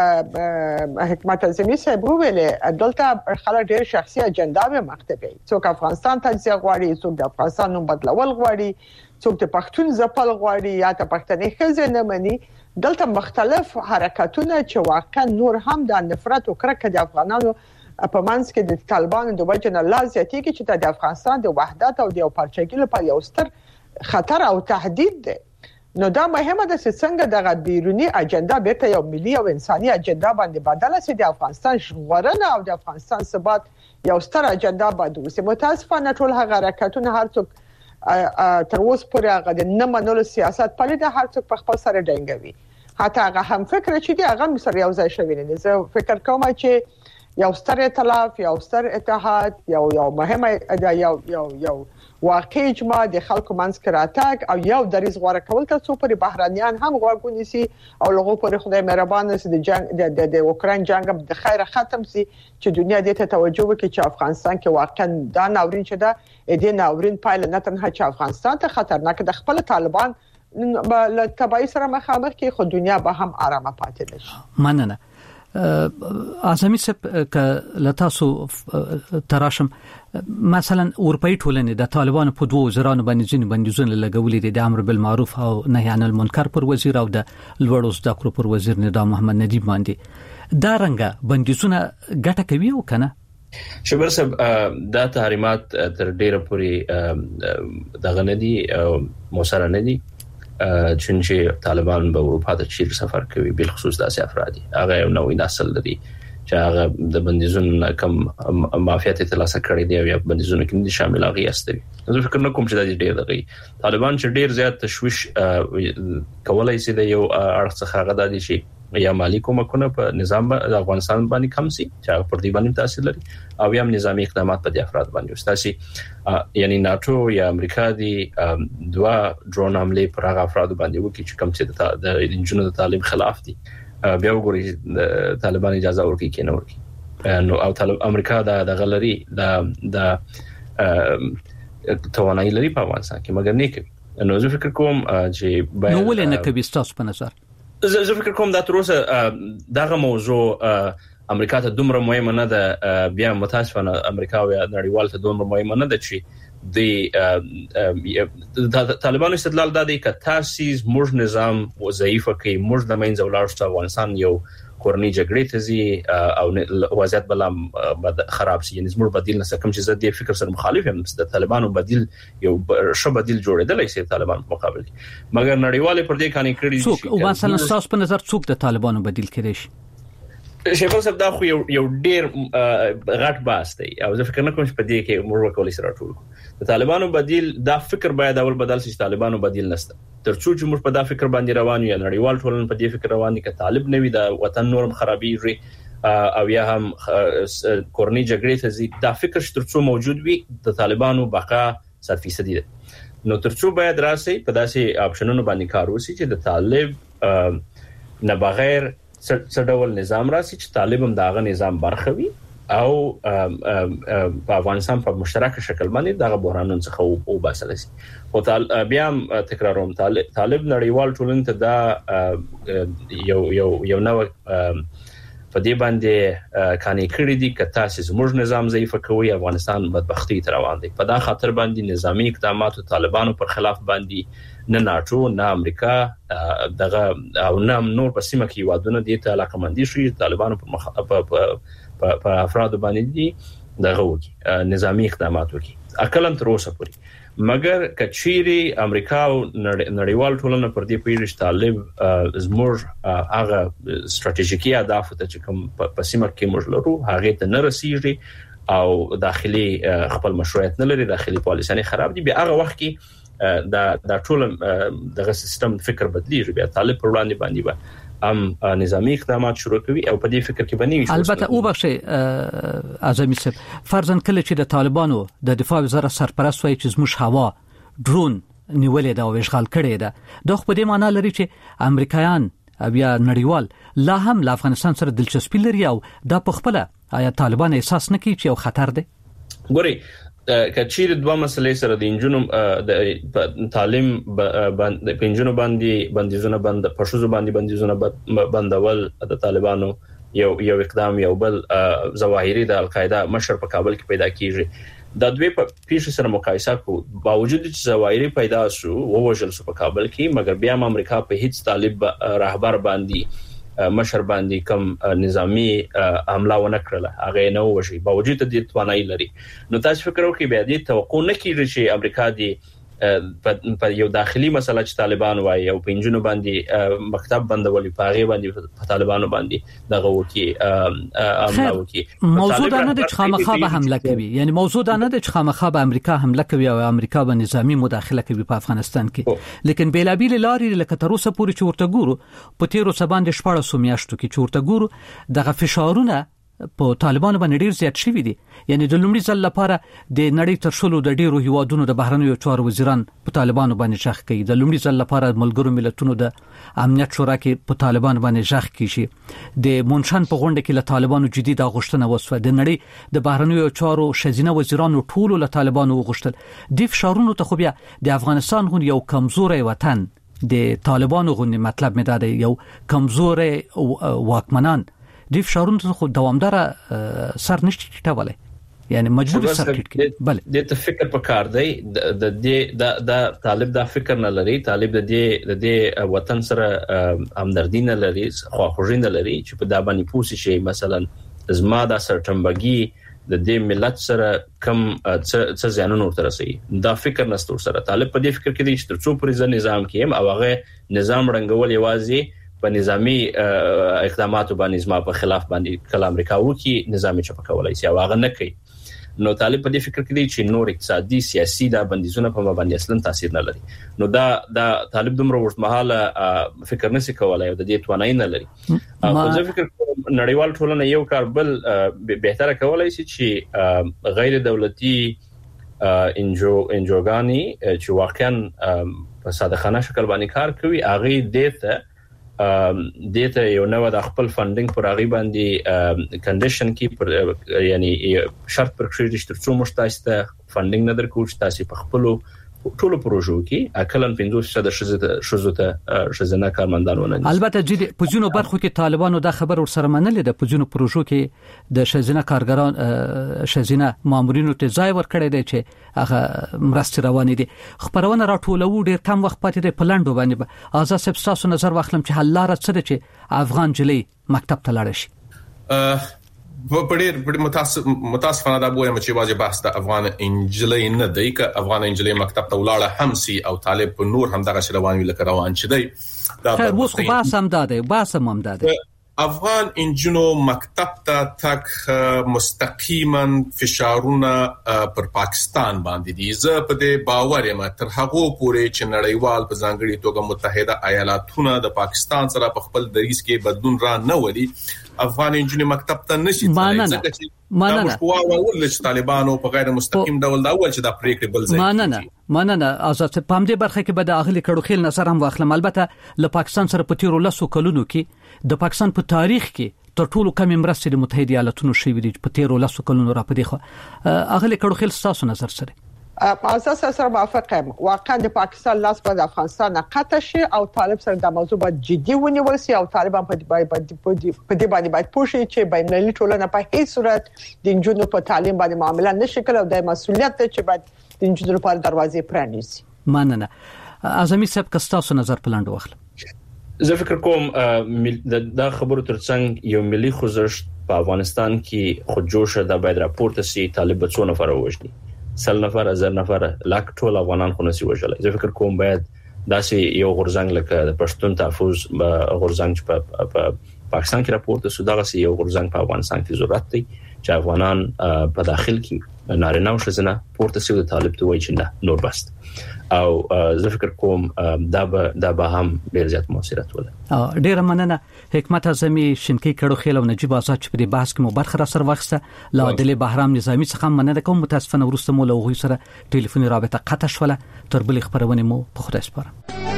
چې حکمت اعظمي صاحب ویلې دلته خلک ډېر شخصي اجنډا به مکتبي څوک افغانستان ته ځي غواړي څوک د افغانستان نوم بدلول غواړي څوک د پښتون ځپل غواړي یا د پښتني خزه نه مني دلته مختلف حرکتونه چې واقعا نور هم د نفرت او کرکه د افغانانو په منځ کې د طالبانو د وجه نه لازم چې د افغانستان د وحدت او د پرچګۍ لپاره یو ستر خطر او تهدید دی. نو دا مهمه ده چې څنګه دغه بیرونی اجنډا به ته یو ملي او انساني اجنډا باندې بدله سي. د افغانستان ژغورنه او د افغانستان ثبات یو ستر اجنډا باندې وسه. متاسفانه ټول هغه حرکتونه هر څوک تر اوسه پورې هغه د نه منلو سیاست پلي د هر څوک په خپل سره ډنګوي. حتی هغه هم فکر چې دی هغه مصر یو ځای شوی نه. زه فکر کوم چې یو ستر ائتلاف، یو ستر اتحاد، یو یو مهمه یو یو یو واقعي اجماع د خلکو منځ کې راتګ او یو دریز غوړه کول تر څو پر بهرانيان هم غوږ ونیسي او لغو پر خدای مهربان سي د جنگ د د اوکرين جنگ د خیره ختم سي چې دنیا دې ته توجه وکړي چې افغانستان کې واقعا دا ناورین شته. دې ناورین پایله نه تنها چې افغانستان ته خطرناک د خپل طالبان له تبعی سره مخامخ کې خو دنیا به هم آرامه پاتې نشي. مننه. اعظمي صاحب ک لتاسو تراشم مثلا اروپאי ټولنې د طالبانو په دوه وزرانو باندې ځین بندیزونه لګولې دي، د امر بالمعروف او نهي عن المنکر پر وزیر او د لوړو زده کړو پر وزیر نظام محمد نجیب باندې. دا رنګه بندیزونه ګټه کوي او کنه؟ شبر صاحب دا تحریمات تر ډیره پورې دغه نه دي موثر نه دي، چونچه طالبان به اروپا ته چیر سفر کوي، بل خصوص داسې افرادي هغه یو نوې نسل لري چې هغه د بندیزونو کم مافیات تلاسه کړی دی او یا بندیزونو کې دي شامل هغه استوي. زه فکر نه کوم چې دا ډیر دغه طالبان چې ډیر زیات تشویش کولای شي د یو اړخ څخه هغه د شي یا مالی کومکونه په نظام د افغانستان باندې کم سي چې پر دې باندې تاثیر لري او یا نظامی اقدامات په دې افراد باندې واستاسي. یعنی ناتو یا امریکا دي دوا ډرون حمله پر هغه افراد باندې وکړي چې کم څه د انجونو د تعلیم خلاف دي، بیا وګورئ طالبان اجازه ورکړي کې نه ورکړي. نو او طالب امریکا دا د غلري د د توانایي لري په افغانستان کې مګر نه کوي. نو زه فکر کوم چې نو ولې نه کوي تاسو په نظر؟ زه فکر کوم دا تر اوسه دغه موضوع امریکا ته دومره مهمه نه ده، بیا متاسفانه امریکا او نړیوال ته دومره مهمه نه ده چې د طالبانو استدلال دا دی چې تاسو موږ نظام ضعیف کوي، موږ د منځ ولارسته افغانستان یو کورنۍ جګړې ته زی او وضعیت بل خراب شي. یعنی موږ بدیل نه کوم چې زه د فکر سره مخالف یم، د طالبانو بدیل یو ښه بدیل جوړېدل شي طالبان په مقابل کې، مګر نړیوال پر دې کانې کړی څوک او مثلا تاسو په نظر څوک د طالبانو بدیل کړي شي؟ شیخ صاحب دا خو یو یو ډیر غټ باس دی او زه فکر نه کوم چې په دې کې موږ وکولای سره ټول د طالبانو بدیل دا فکر باید اول بدل شي. طالبانو بدیل نشته ترڅو چې موږ په دا فکر باندې روان یو نړیوال ټولن په دې فکر روان دي چې طالب نوي د وطن نورم خرابېږي او یا هم کورنۍ جګړې ته زی دا فکر چې ترڅو موجود وي د طالبانو بقا صد فیصد دي. نو ترڅو باید راسي په داسې اپشنونو باندې کار وشي چې د طالب نه بغیر څه ډول نظام راسي چې طالب هم داغه نظام برخوي او په افغانستان په مشترک شکل باندې دغه بحرانونو څخه او باسل شي. او بیا هم تکراروم طالب نړیوال ټولنې ته دا یو یو یو نو په دې باندې کانې کړی دي چې تاسو زموږ نظام ضعیف کوي، افغانستان بدبختی تر روان دي. په دا خاطر باندې نظامی اقدامات طالبانو پر خلاف باندې نه ناتو نه امریکا دغه او نه نور په سیمه کې وادونه دي ته علاقمندي شي طالبانو پر مخ په افراد باندې دي دغه وکي نظامی اقدامات وکي اکلم تر اوسه پوري. مګر کچيري امریکا او نړیوال ټولنه پر دې پیښ طالب زموږ هغه ستراتیژیکي اهداف ته چې کوم په سیمه کې موږ لرو هغه ته نه رسیږي او داخلي خپل مشروعیت نه لري، داخلي پالیسي خراب دي. بیا هغه وخت کې دا دا ټول دغه سیستم فکر بدلیږي، بیا طالب پر وړاندې باندې به ام نظامی اقدامات شروع کوي او په دې فکر کې باندې البته او بخښه اعظمي صاحب فرضاً کله چې د طالبانو د دفاع وزارت سرپرست وایي چې زموږ هوا ډرون نیولې دا او اشغال کړي ده، دا خو په دې معنی لري چې امریکایان بیا نړیوال لا هم له افغانستان سره دلچسپي لري او دا په خپل آیا طالبان احساس نه کوي چې یو خطر دی؟ ګوري کچیر دوه مسلې سره د انجونو د تعلیم باندې پنځونو باندې بندیزونه بند پښوزو باندې بندیزونه بندول د طالبانو یو یو اقدام یو بل ظواهري د القاعده مشر په کابل کې پیدا کیږي. د دوی په پیښه سره مقایسه کو باوجود چې ظواهري پیدا شو او وژل شو په کابل کې، مګر بیا امریکا په هیڅ طالب رهبر باندې مشر باندې کم نظامی حمله ونه کړله، هغه نه وشي باوجود د توانایي لري. نو تاسو فکر وکړئ بیا دې توقع نه کیږي چې امریکا دې په یو داخلي مسله چې طالبان وایي او په انجنونو باندې مکتب بندولي پاغي باندې په طالبانو باندې دغه وکي عمله وکي موضوع دا نه د خامخا به حمله کوي یعنی موضوع دا نه د خامخا به امریکا حمله کوي او امریکا به نظامی مداخله کوي په افغانستان کې لیکن بیلابیل لارې لکه تر اوسه پورې چې ورته ګورو په تیرو سباند شپږ میاشتو کې چې ورته ګورو دغه فشارونه په طالبانو باندې ډیر زیات شوي دي یعنی د لومړي ځل لپاره د نړۍ تر شلو د ډیرو هیوادونو د بهرنیو چارو وزیران په طالبانو باندې ځخ کوي د لومړي ځل لپاره ملګرو ملتونو د امنیت شورا کې په طالبانو باندې ځخ کیږي د مونشن په غونډه کې له طالبانو جدي د غوښتنه وسوه د نړۍ د بهرنیو چارو شزینه وزیرانو ټول له طالبانو وغوښتل د فشارونو ته خو بیا د افغانستان غون یو کمزوري وطن د طالبانو غون مطلب مې دا دی یو کمزوري واکمنان د فشارونو خو دوامدار سر نشي ټیټولای یعنی مجبور سر ټیټ کړي بله د فکر په کار دی د د د طالب دا فکر نه لري طالب د دې د وطن سره همدردی نه لري خواخوږي نه لري چې په دا باندې پوسی شي مثلا زما دا سرټمبګي د دې ملت سره کم څه ځانونه ورته رسي دا فکر نستور سره طالب په دې فکر کې دی چې تر څو پرې نظام کې هم او هغه نظام رنګول یوازې په نظامی اقداماتو باندې زما په خلاف باندې کله امریکا وکي نظامی چپ کولای شي او هغه نه کوي نو طالب په دې فکر کې دی چې نور اقتصادي سیاسي دا بندیزونه په باندې اصلا تاثیر نه لري نو دا دا طالب دومره ورتمحاله فکر نشي کولای او د دې توانای نه لري او زه فکر کوم نړیوال ټولنه یو کار بل بهتره کولای شي چې غیر دولتي انجو انجوګانی چې واقعا په صادقانه شکل باندې کار کوي هغه دته دته یو نو د خپل فندینګ پر هغه باندې کنډیشن کې پر یعنی شرط پر کړی چې ترڅو مشتاسته فندینګ نه درکوچ تاسو په خپل ټولو پروژو کې اکلن پنځوس فیصد شزه شزه شزنه کارمندانونه البته جدي پوزینو برخو کې طالبانو دا خبر ور سره منل د پوزینو پروژو کې د شزنه کارګران شزنه مامورینو ته ځای ور کړی دی چې هغه مرستې روانې دي خبرونه راټولو ډیر کم وخت پاتې دی په لندو باندې ازا سب تاسو نظر واخلم چې حل لار څه ده چې افغان جلی مکتب ته لاړ شي په ډېر متاسفانه دا بویم چې واځي بحث د افغان انجلۍ نه دی ک افغان انجلۍ مکتب ته ولاړه هم سي او طالب په نور هم دغه روان وی لکه روان چي دی دا اوس خو بحث هم داده بحث هم داده افغان انجنو مکتب ته تک مستقیما فشارونه پر پاکستان باندې دي زه په دې باور یم تر هغه پورې چې نړیوال په ځانګړي توګه متحده ایالاتونه د پاکستان سره په خپل دریځ کې بدلون را نه ولي افغان انجنو مکتب ته نشي ځکه چې ماننه ول چې طالبانو په غیر مستقیم ډول دا ول چې دا پریکړه بل ځای ماننه ماننه آزاد په همدې برخه کې به د اغلی کډو خیل نظر هم واخلم البته له پاکستان سره په تیرو لسو کلونو کې د پاکستان په تاریخ کې تر ټولو کم مرستې د متحده ایالاتونو شوې دي په تیرو لسو کلونو را پدې خو اغلی کډو خیل تاسو نظر سره اساس سره موافق یم واقعا د پاکستان لاس په افغانستان قطع شي او طالب سره د موضوع باید جدي ونیول شي او طالبان په دې باندې باید پوښي چې بین المللي ټولنه په هیڅ صورت د انجونو په تعلیم باندې معاملې نشي کولای او د مسؤلیت ته چې باید د انجونو لپاره دروازې پرانیزي مننه اعظمي صاحب کستاسو نظر پلاند واخلم زه فکر کوم دا خبرو ترڅنګ یو ملي خوځښت په افغانستان کې خودجوشه د باید راپورته سي طالب څو نفر وژني سل نفر هزار نفر لاک ټول افغانان خو نسی وژلای زه فکر کوم باید داسې یو غورځنګ لکه د پښتون تحفظ غورځنګ په پاکستان کې راپورته سو دغه یو غورځنګ په افغانستان کې ضرورت دی چې افغانان په داخل کې نارینه او ښځینه پورته سي د طالب ته وایي چې نه نور بس او زه فکر کوم دا به دا به هم ډیر زیات موثریت ولري ډیر مننه حکمت اعظمي شینکی کډو خیل او نجیب آزاد چې په دې بحث کې مو برخه را سره واخسته لا عادل بهرام نظامی څخه مننه کوم متاسفانه ورسته مو له غوي سره ټلیفوني رابطه قطع شوله تر بل خبرونه مو په خدای سپارم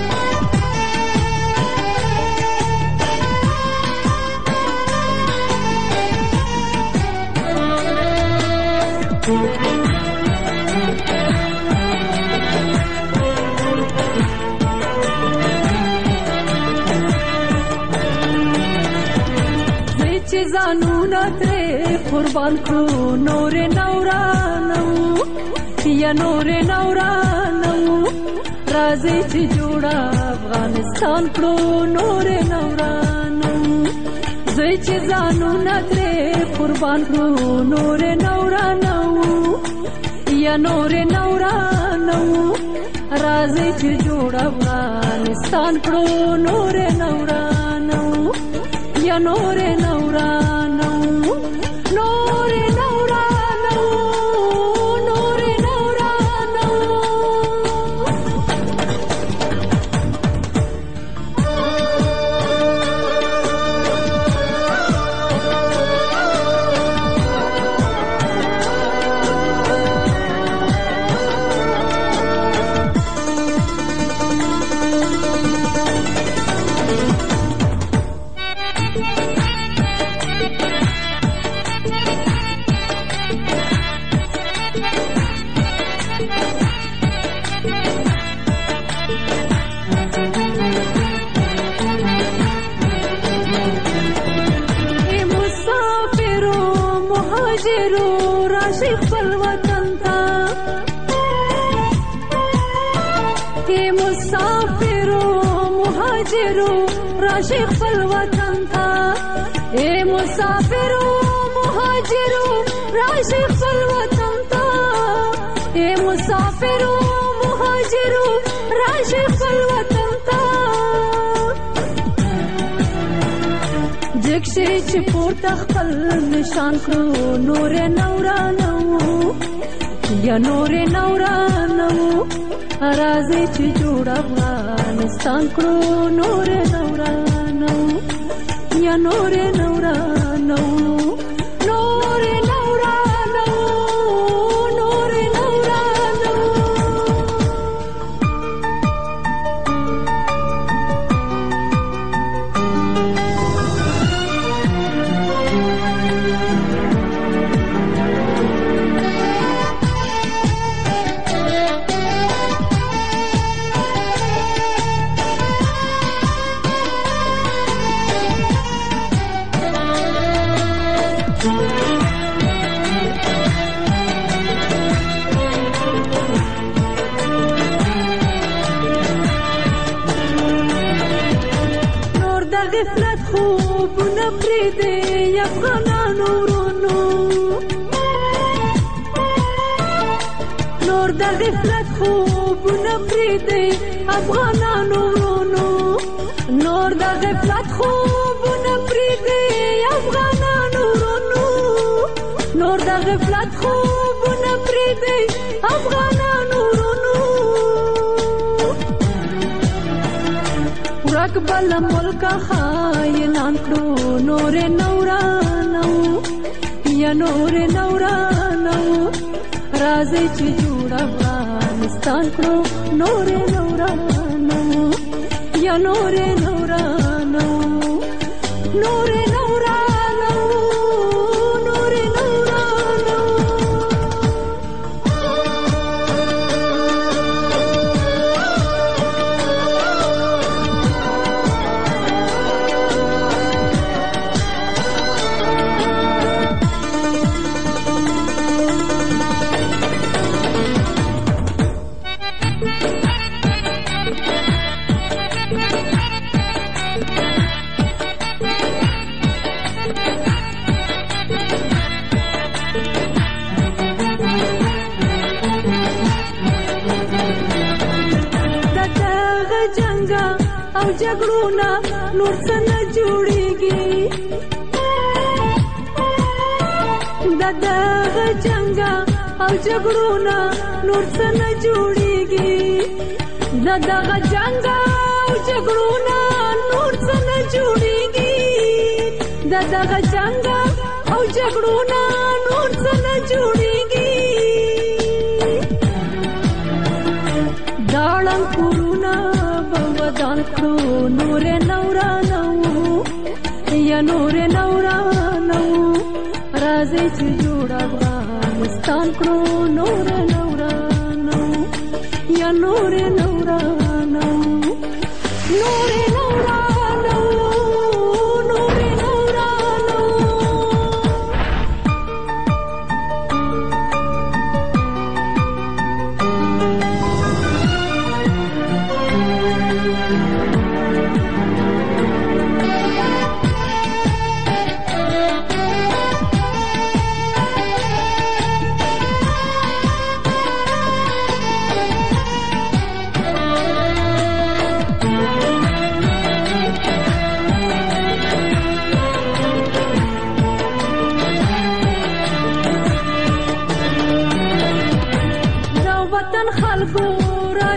زانونا ترې قربان کړو نور نورانو یا نور نورانو راځي چې جوړه افغانستان کړو نور نورانو زه چې زانونا ترې قربان کړو نور نورانو یا نور نورانو راځي چې جوړ افغانستان کړو نور نورانو یا نور نورانو نور نورانو نور نورانو راشي خپل وطن ته اے مسافرو مهاجرو راشي خپل وطن ته اے مسافرو مهاجرو راشي خپل وطن ته جګشي چې پورته خپل نشان کړو نور نورانو یا نور نورانو راځي چې جوړ افغانستان کړو نور نورانو یا نور نورانو نور نورانو نور نورانو غفلت خوبونه پرېږدي افغانانو ورونو نور د غفلت خوبونه پرېږدي افغانانو ورونو نور د غفلت خوبونه پرېږدي افغانانو ورونو نور د غفلت خوبونه پرېږدي افغانانو ورونو ورک بل ملک خاینان کړو نور نورانو یا نور نورانو راځي چې جوړ افغانستان کړو نور نورانو یا نور نورانو نور نورانو نور نورانو او جګړونه نور څه نه جوړېږي د دغه جنګه او جګړونه نور څه نه جوړېږي د دغه جنګه او جګړونه نور څه نه جوړېږي د دغه جنګه او جګړونه نور څه نه جوړېږي داړم کورونه ودان کړو نور نورانو یا نور نورانو راځي چې جوړ افغانستان کړو نور نورانو یا نور نورانو نور نورانو نور نورانو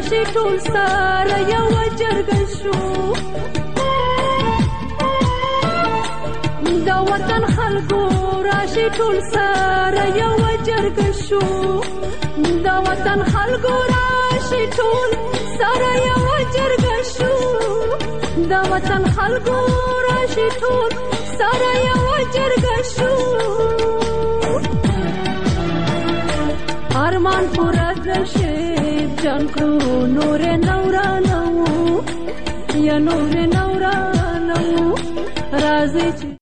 راشي ټول سره یو جرګه شو دا وطن خلکو راشي ټول سره یو جرګه شو دا وطن خلکو راشي ټول سره یو جرګه شو دا وطن خلکو راشي ټول سره یو جرګه شو ارمان پورا کړی جان کړو نور نورا نو یا نور نورا نو راځي